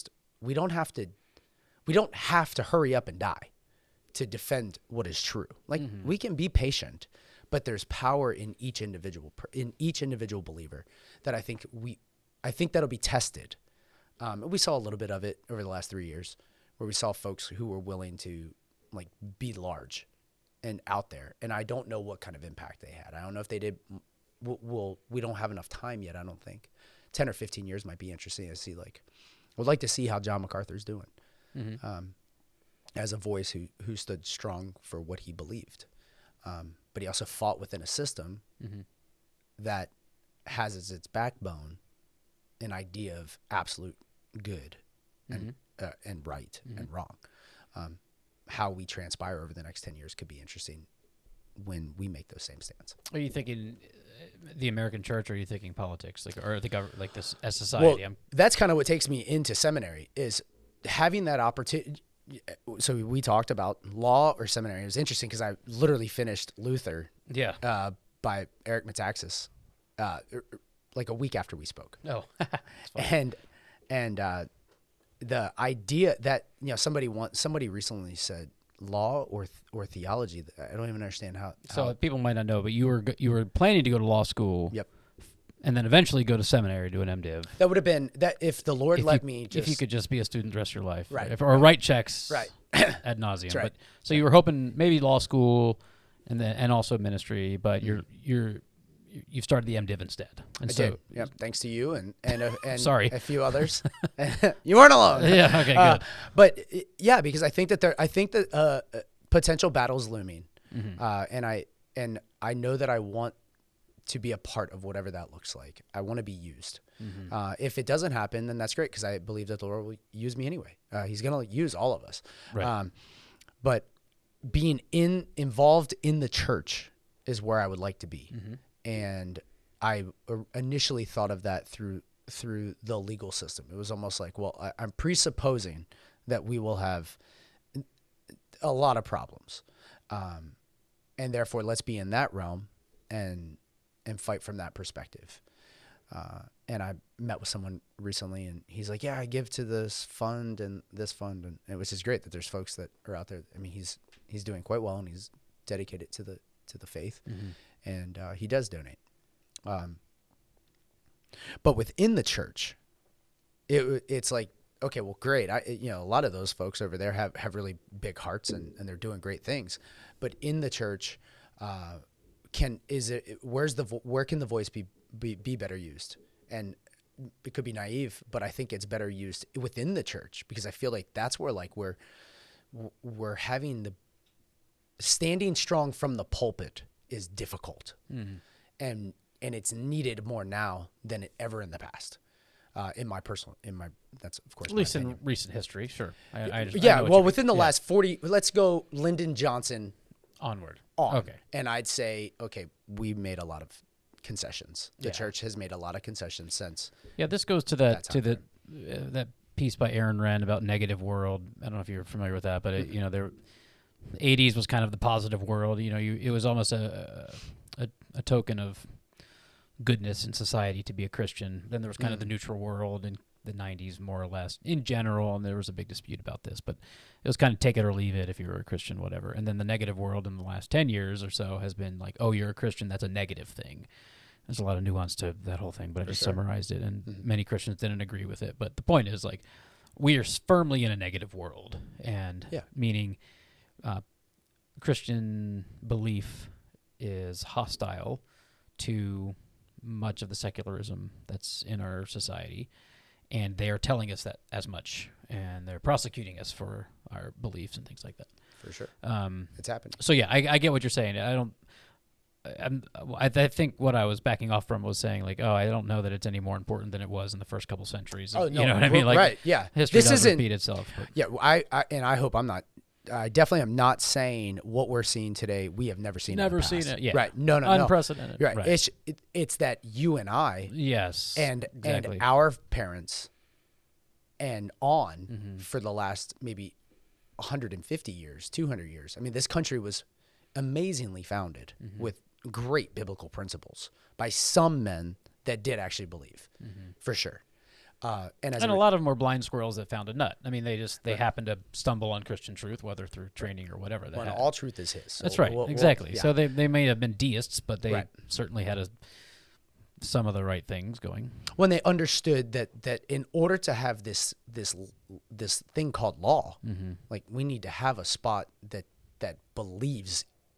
hurry up and die to defend what is true. Like we can be patient, but there's power in each individual believer that I think that'll be tested. We saw a little bit of it over the last 3 years, where we saw folks who were willing to like be large and out there. And I don't know what kind of impact they had. I don't know if they did. We don't have enough time yet, I don't think. 10 or 15 years might be interesting to see. Like, I would like to see how John MacArthur's doing as a voice who stood strong for what he believed. But he also fought within a system that has as its backbone an idea of absolute good and right and wrong. How we transpire over the next 10 years could be interesting when we make those same stands. Are you thinking the American church, or are you thinking politics, like, or the government, like this as society? Well, that's kind of what takes me into seminary, is having that opportunity. So we talked about law or seminary. It was interesting because I literally finished Luther by Eric Metaxas like a week after we spoke. Oh, and the idea that, somebody recently said law or theology. I don't even understand how. So people might not know, but you were planning to go to law school. Yep. And then eventually go to seminary, do an MDiv. That would have been that if the Lord let me. If you could just be a student the rest of your life, right? Or write checks, right? Ad nauseum. Right. But so you were hoping maybe law school, and also ministry, but you've started the MDiv instead. And I did. Yep. Thanks to you and sorry, a few others. You weren't alone. Yeah. Okay. Good. But yeah, because I think that potential battles looming, and I know that I want to be a part of whatever that looks like. I want to be used. If it doesn't happen, then that's great, because I believe that the Lord will use me anyway. He's going to use all of us. Right. But being involved in the church is where I would like to be. And I initially thought of that through the legal system. It was almost like, well, I'm presupposing that we will have a lot of problems. And therefore, let's be in that realm and fight from that perspective. And I met with someone recently, and he's like, yeah, I give to this fund and this fund. And it was just great that there's folks that are out there. I mean, he's doing quite well, and he's dedicated to the faith, and he does donate. But within the church, it's like, okay, well, great. A lot of those folks over there have really big hearts, and they're doing great things. But in the church, where can the voice be better used? And it could be naive, but I think it's better used within the church, because I feel like that's where, like, we're having the standing strong from the pulpit is difficult, and it's needed more now than it ever in the past. That's of course at least in recent history, sure. Within the last 40, let's go Lyndon Johnson onward. Okay. And I'd say, okay, we made a lot of concessions. The church has made a lot of concessions since. Yeah, this goes to that piece by Aaron Renn about negative world. I don't know if you're familiar with that, but the 80s was kind of the positive world. It was almost a token of goodness in society to be a Christian. Then there was kind of the neutral world in the 90s, more or less, in general, and there was a big dispute about this, but it was kind of take it or leave it if you were a Christian, whatever. And then the negative world in the last 10 years or so has been like, oh, you're a Christian, that's a negative thing. There's a lot of nuance to that whole thing, but I just summarized it, and many Christians didn't agree with it. But the point is, like, we are firmly in a negative world, and meaning Christian belief is hostile to much of the secularism that's in our society, and they are telling us that as much, and they're prosecuting us for our beliefs and things like that. For sure. It's happened. So yeah, I get what you're saying. I think what I was backing off from was saying, like, I don't know that it's any more important than it was in the first couple centuries. Oh, no, you know what I mean? Like, right? Yeah, history doesn't repeat itself. But. Yeah, I hope I'm not. I definitely am not saying what we're seeing today we have never seen. Never seen it. Yeah. Right. No. Unprecedented. Right. It's that you and I. Yes. And our parents, and on for the last maybe 150 years, 200 years. I mean, this country was amazingly founded with great biblical principles by some men that did actually believe, for sure. And a lot of them were blind squirrels that found a nut. I mean, they happened to stumble on Christian truth, whether through training or whatever. All truth is his. So that's right. Exactly. So they may have been deists, but they certainly had some of the right things going. When they understood that in order to have this thing called law, like, we need to have a spot that believes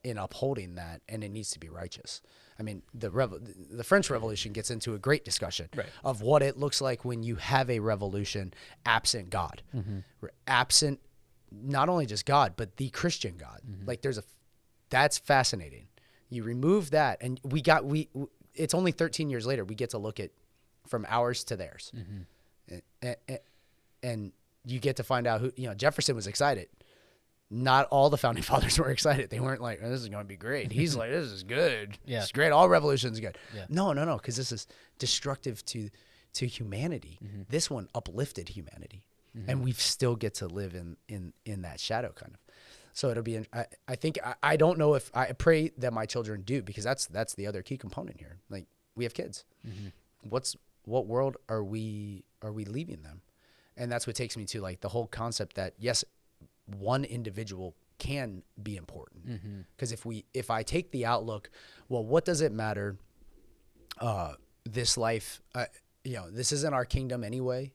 in upholding that, and it needs to be righteous. I mean, the French Revolution gets into a great discussion of what it looks like when you have a revolution absent God, absent not only just God, but the Christian God. Like that's fascinating. You remove that, and it's only 13 years later we get to look at from ours to theirs, and you get to find out who, Jefferson was excited. Not all the founding fathers were excited. They weren't like, oh, this is going to be great. He's like, this is good. Yeah. It's great. All revolution's good. Yeah. No, because this is destructive to humanity. This one uplifted humanity. And we still get to live in that shadow kind of. So it'll be, I think, I don't know if, I pray that my children do, because that's the other key component here. Like, we have kids. What world are we leaving them? And that's what takes me to like the whole concept that, yes, one individual can be important. Because if I take the outlook, well, what does it matter? This life, this isn't our kingdom anyway.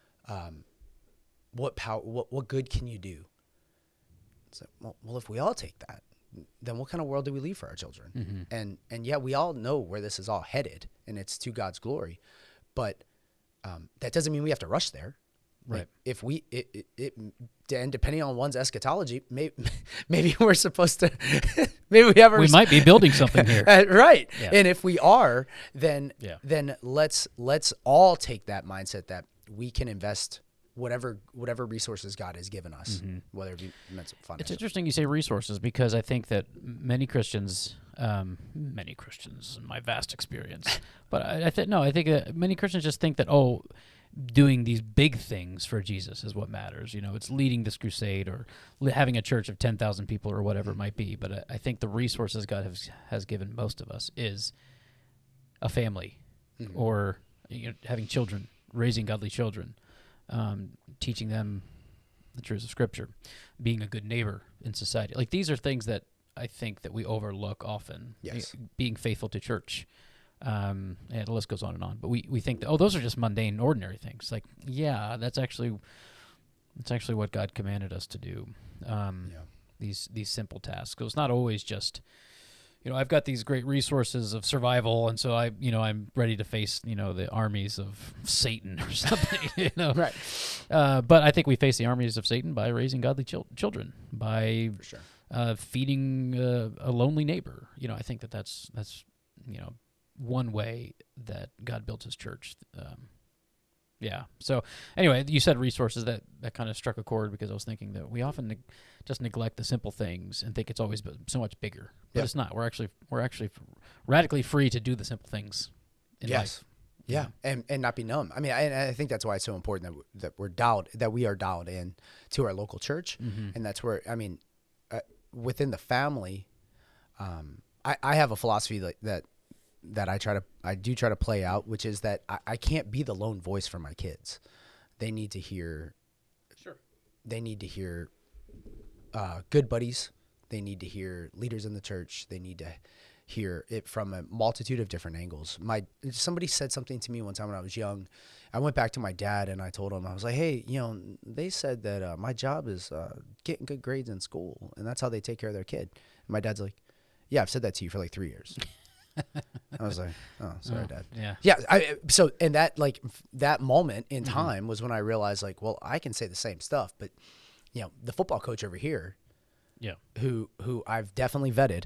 What good can you do? So, well, if we all take that, then what kind of world do we leave for our children? And yeah, we all know where this is all headed, and it's to God's glory. But that doesn't mean we have to rush there. Right. Like if and depending on one's eschatology, maybe we're supposed to, maybe we might be building something here. Right. Yeah. And if we are, then let's all take that mindset that we can invest whatever resources God has given us, whether it be financial. It's interesting you say resources, because I think that many Christians, in my vast experience, but I think that many Christians just think that, doing these big things for Jesus is what matters. It's leading this crusade or having a church of 10,000 people or whatever it might be. But I think the resources God has given most of us is a family, or having children, raising godly children, teaching them the truths of Scripture, being a good neighbor in society. Like, these are things that I think that we overlook often. Yes. Being faithful to church. And the list goes on and on, but we think that, those are just mundane, ordinary things. Like, yeah, that's actually what God commanded us to do. These simple tasks. So it's not always just, I've got these great resources of survival, and so I'm ready to face, the armies of Satan or something, Right. But I think we face the armies of Satan by raising godly children, by For sure. Feeding a lonely neighbor. I think that's one way that God built his church. So anyway, you said resources, that kind of struck a chord, because I was thinking that we often just neglect the simple things and think it's always so much bigger, but it's not. We're actually radically free to do the simple things in life. Yeah. And not be numb. I mean, I think that's why it's so important that we are dialed in to our local church. And that's where, within the family, I have a philosophy that I do try to play out, which is that I can't be the lone voice for my kids. They need to hear, good buddies. They need to hear leaders in the church. They need to hear it from a multitude of different angles. Somebody said something to me one time when I was young. I went back to my dad and I told him, I was like, hey, they said that my job is getting good grades in school, and that's how they take care of their kid. And my dad's like, yeah, I've said that to you for like 3 years. I was like, oh, sorry, Dad. Yeah. And that moment in time was when I realized, like, well, I can say the same stuff, but the football coach over here, who I've definitely vetted,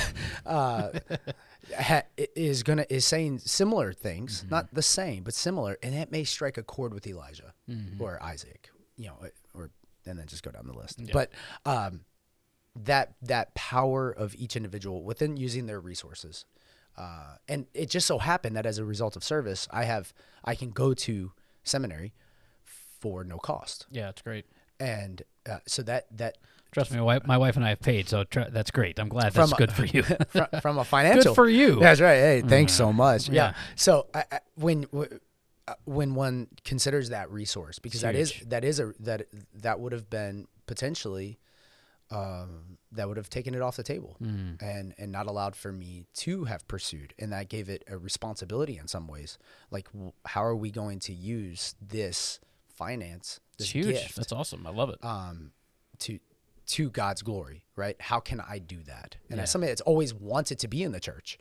is saying similar things, not the same, but similar, and it may strike a chord with Elijah or Isaac, and then just go down the list. Yeah. But that power of each individual within using their resources. And it just so happened that as a result of service, I can go to seminary for no cost. Yeah, it's great. And so that trust me, my wife and I have paid, so that's great. I'm glad that's good for you. from a financial, good for you. That's right. Hey, thanks so much. Yeah. So when one considers that resource, because that would have been potentially. That would have taken it off the table and not allowed for me to have pursued. And that gave it a responsibility in some ways. Like, how are we going to use this finance, this it's huge. gift? That's awesome. I love it. to God's glory, right? How can I do that? And as somebody that's always wanted to be in the church,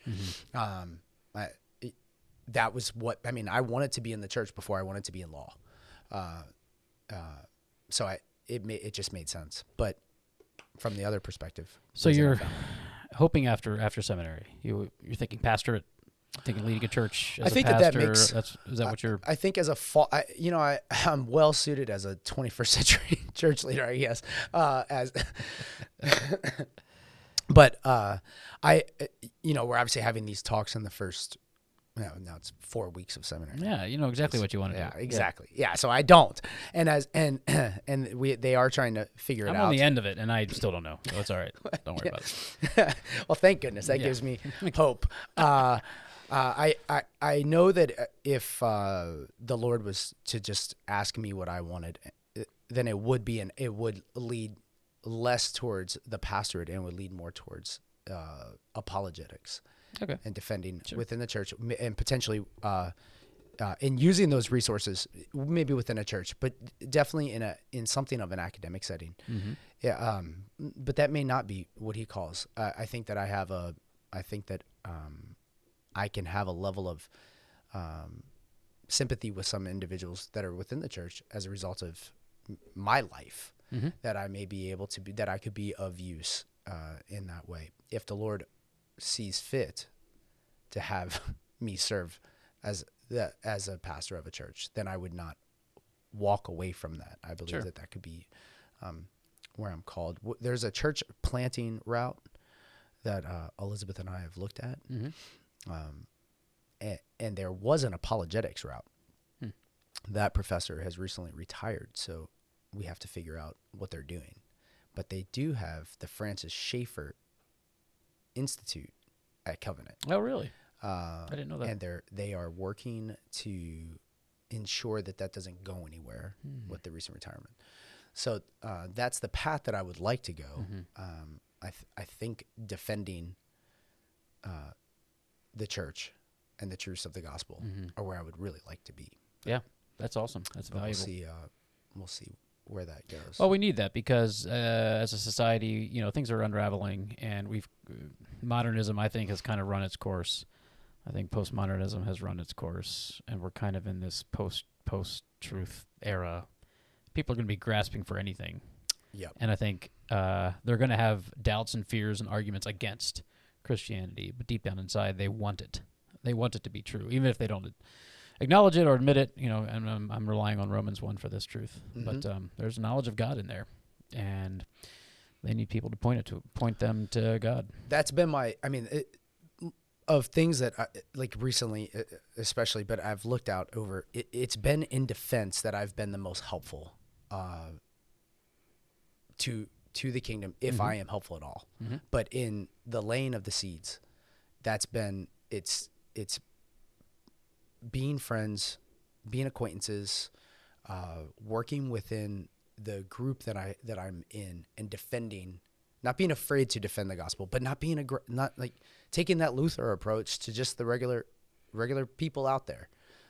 that was what, I mean, I wanted to be in the church before I wanted to be in law. So it just made sense. But from the other perspective. So you're hoping after seminary, you're thinking pastorate, thinking leading a church as I think a pastor. that makes. Is that what you're? I think as I'm well suited as a 21st century church leader, I guess. But we're obviously having these talks in the first. Now it's 4 weeks of seminary. Yeah, you know exactly what you want to do. Yeah, exactly. Yeah, so I don't, and they are trying to figure it out. I'm on the end of it, and I still don't know. So it's all right. Don't worry about it. Well, thank goodness. That gives me hope. I know that if the Lord was to just ask me what I wanted, then it would lead less towards the pastorate and would lead more towards apologetics. Okay. And defending within the church, and potentially in using those resources, maybe within a church, but definitely in something of an academic setting. Mm-hmm. Yeah. But that may not be what he calls. I think that I can have a level of sympathy with some individuals that are within the church as a result of my life, that I may be able to be, that I could be of use in that way. If the Lord sees fit to have me serve as a pastor of a church, then I would not walk away from that. I believe that could be where I'm called. There's a church planting route that Elizabeth and I have looked at, and there was an apologetics route. That professor has recently retired, so we have to figure out what they're doing. But they do have the Francis Schaeffer Institute at Covenant. Oh, really? I didn't know that. And they are working to ensure that doesn't go anywhere with the recent retirement. So that's the path that I would like to go. I think defending the church and the truths of the gospel are where I would really like to be. Yeah, that's awesome. That's valuable. We'll see where that goes. Well, we need that because as a society, things are unraveling, and modernism, I think, has kind of run its course. I think postmodernism has run its course, and we're kind of in this post-truth era. People are going to be grasping for anything. Yeah. And I think they're going to have doubts and fears and arguments against Christianity, but deep down inside, they want it. They want it to be true, even if they don't acknowledge it or admit it. And I'm relying on Romans 1 for this truth. But there's knowledge of God in there, and they need people to point them to God. That's been of things that recently, especially, but I've looked out over. It's been in defense that I've been the most helpful to the kingdom, if I am helpful at all. But in the laying of the seeds, that's been it's being friends, being acquaintances, working within the group that I'm in, and defending, not being afraid to defend the gospel, but not being not like taking that Luther approach to just the regular people out there.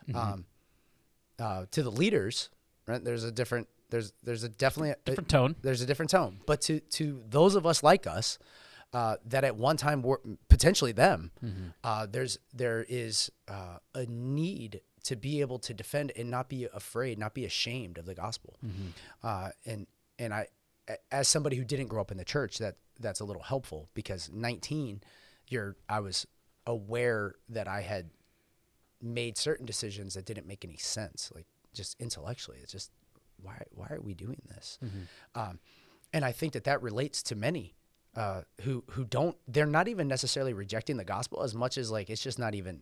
To the leaders, right? There's definitely a different tone. There's a different tone, but to those of us like us, that at one time were potentially them, there is a need to be able to defend and not be afraid, not be ashamed of the gospel. And I, as somebody who didn't grow up in the church, that's a little helpful, because 19, I was aware that I had made certain decisions that didn't make any sense, like just intellectually. It's just, why are we doing this? And I think that relates to many who don't, they're not even necessarily rejecting the gospel as much as it's just not even,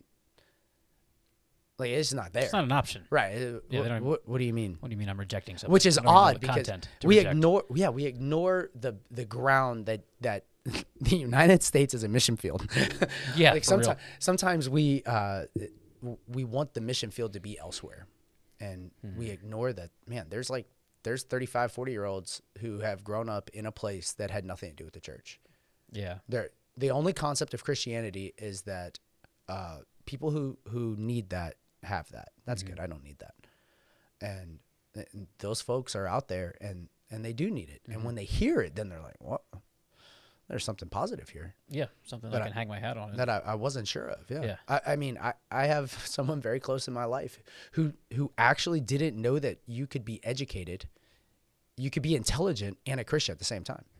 it's not there. It's not an option. Right. Yeah, what do you mean? What do you mean I'm rejecting something? Which is odd, because we reject. ignore the ground that the United States is a mission field. Yeah. Sometimes we want the mission field to be elsewhere, and we ignore that, man, there's 35, 40-year-olds who have grown up in a place that had nothing to do with the church. Yeah. The only concept of Christianity is that people who need that have that. That's good. I don't need that. And those folks are out there, and and they do need it. And when they hear it, then they're like, what? There's something positive here. Yeah, something that I can hang my hat on. That I wasn't sure of. Yeah. Yeah. I mean, I have someone very close in my life who actually didn't know that you could be educated, you could be intelligent and a Christian at the same time.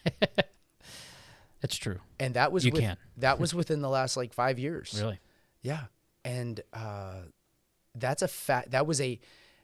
It's true. And that was that was within the last like 5 years. Really? Yeah. And that's a fact. That was a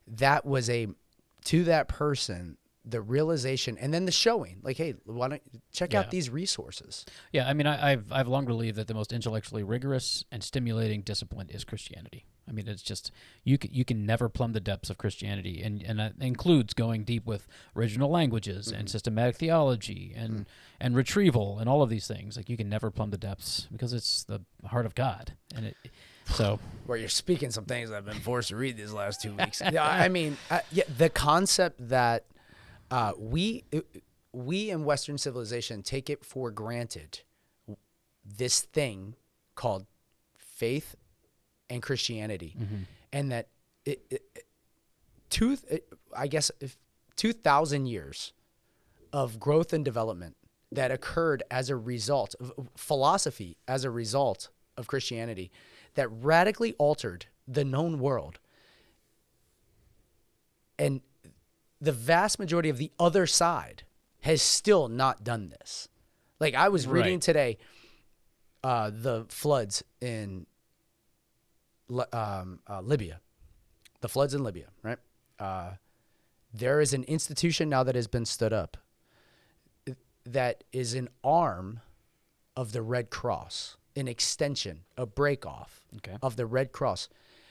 to that person, the realization and then the showing, like, hey, why don't you check out these resources? Yeah, I mean, I've long believed that the most intellectually rigorous and stimulating discipline is Christianity. I mean, it's just you can never plumb the depths of Christianity, and that includes going deep with original languages and systematic theology and retrieval and all of these things. Like, you can never plumb the depths because it's the heart of God, and so where you're speaking some things I've been forced to read these last 2 weeks. I mean, the concept that we in Western civilization take it for granted, this thing called faith and Christianity, and that I guess 2,000 years of growth and development that occurred as a result of philosophy, as a result of Christianity, that radically altered the known world. And the vast majority of the other side has still not done this. Like, I was reading today, the floods in Libya, the floods in Libya, right? There is an institution now that has been stood up that is an arm of the Red Cross, an extension, a break-off of the Red Cross.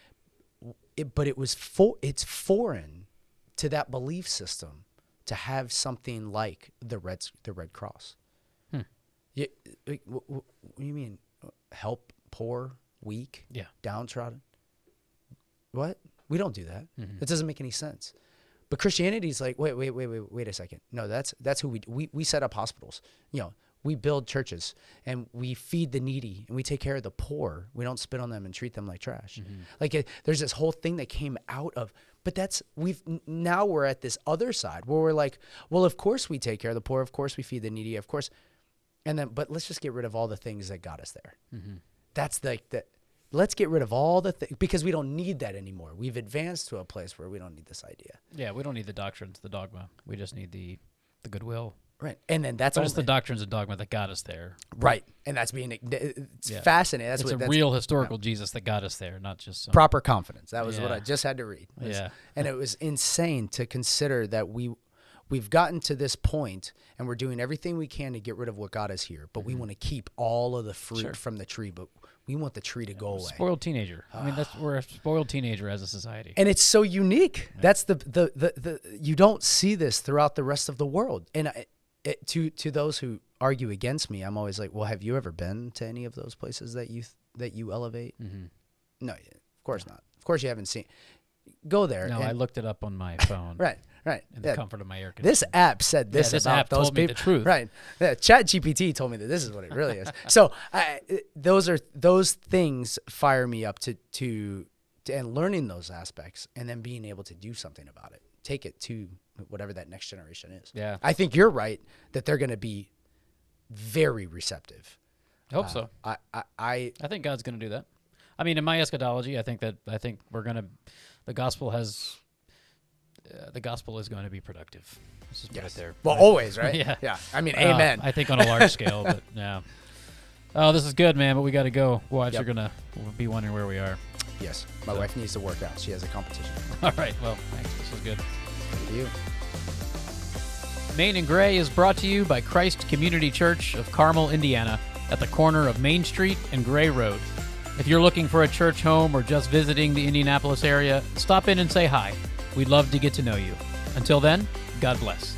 But it's foreign to that belief system to have something like the Red Cross. What do you mean? Help poor, weak, downtrodden? What? We don't do that. It doesn't make any sense. But Christianity is like, wait a second. No, that's who we set up hospitals. You know, we build churches and we feed the needy and we take care of the poor. We don't spit on them and treat them like trash. Like, there's this whole thing that came out of, but now we're at this other side where we're like, well, of course we take care of the poor. Of course we feed the needy. Of course. And then, but let's just get rid of all the things that got us there. That's like the, let's get rid of all the things because we don't need that anymore. We've advanced to a place where we don't need this idea. Yeah, we don't need the doctrines, the dogma. We just need the goodwill. Right. And then that's the doctrines and dogma that got us there. Right. And that's fascinating. That's a real historical Jesus that got us there, not just proper confidence. That was what I just had to read. And it was insane to consider that we've gotten to this point and we're doing everything we can to get rid of what got us here, but we want to keep all of the fruit from the tree, but we want the tree to go away. Spoiled teenager. I mean, we're a spoiled teenager as a society. And it's so unique. That's the you don't see this throughout the rest of the world. And to those who argue against me, I'm always like, well, have you ever been to any of those places that you elevate? No, of course not. Of course you haven't seen. Go there. No, I looked it up on my phone. Right. In the comfort of my air This conditioner. app said this about app those told people. Me the truth. Right. ChatGPT told me that this is what it really is. So those things fire me up to and learning those aspects and then being able to do something about it. Take it to whatever that next generation is. Yeah. I think you're right that they're going to be very receptive. I hope so. I think God's going to do that. I mean, in my eschatology, I think we're going to, the gospel is going to be productive. Let's just put it there. Well, always, right? Yeah. I mean, amen. I think on a large scale, but yeah. Oh, this is good, man, but we got to go. Watch, you're going to be wondering where we are. Yes. My wife needs to work out. She has a competition. All right. Well, thanks. This was good. Thank you. Main and Gray is brought to you by Christ Community Church of Carmel, Indiana, at the corner of Main Street and Gray Road. If you're looking for a church home or just visiting the Indianapolis area, stop in and say hi. We'd love to get to know you. Until then, God bless.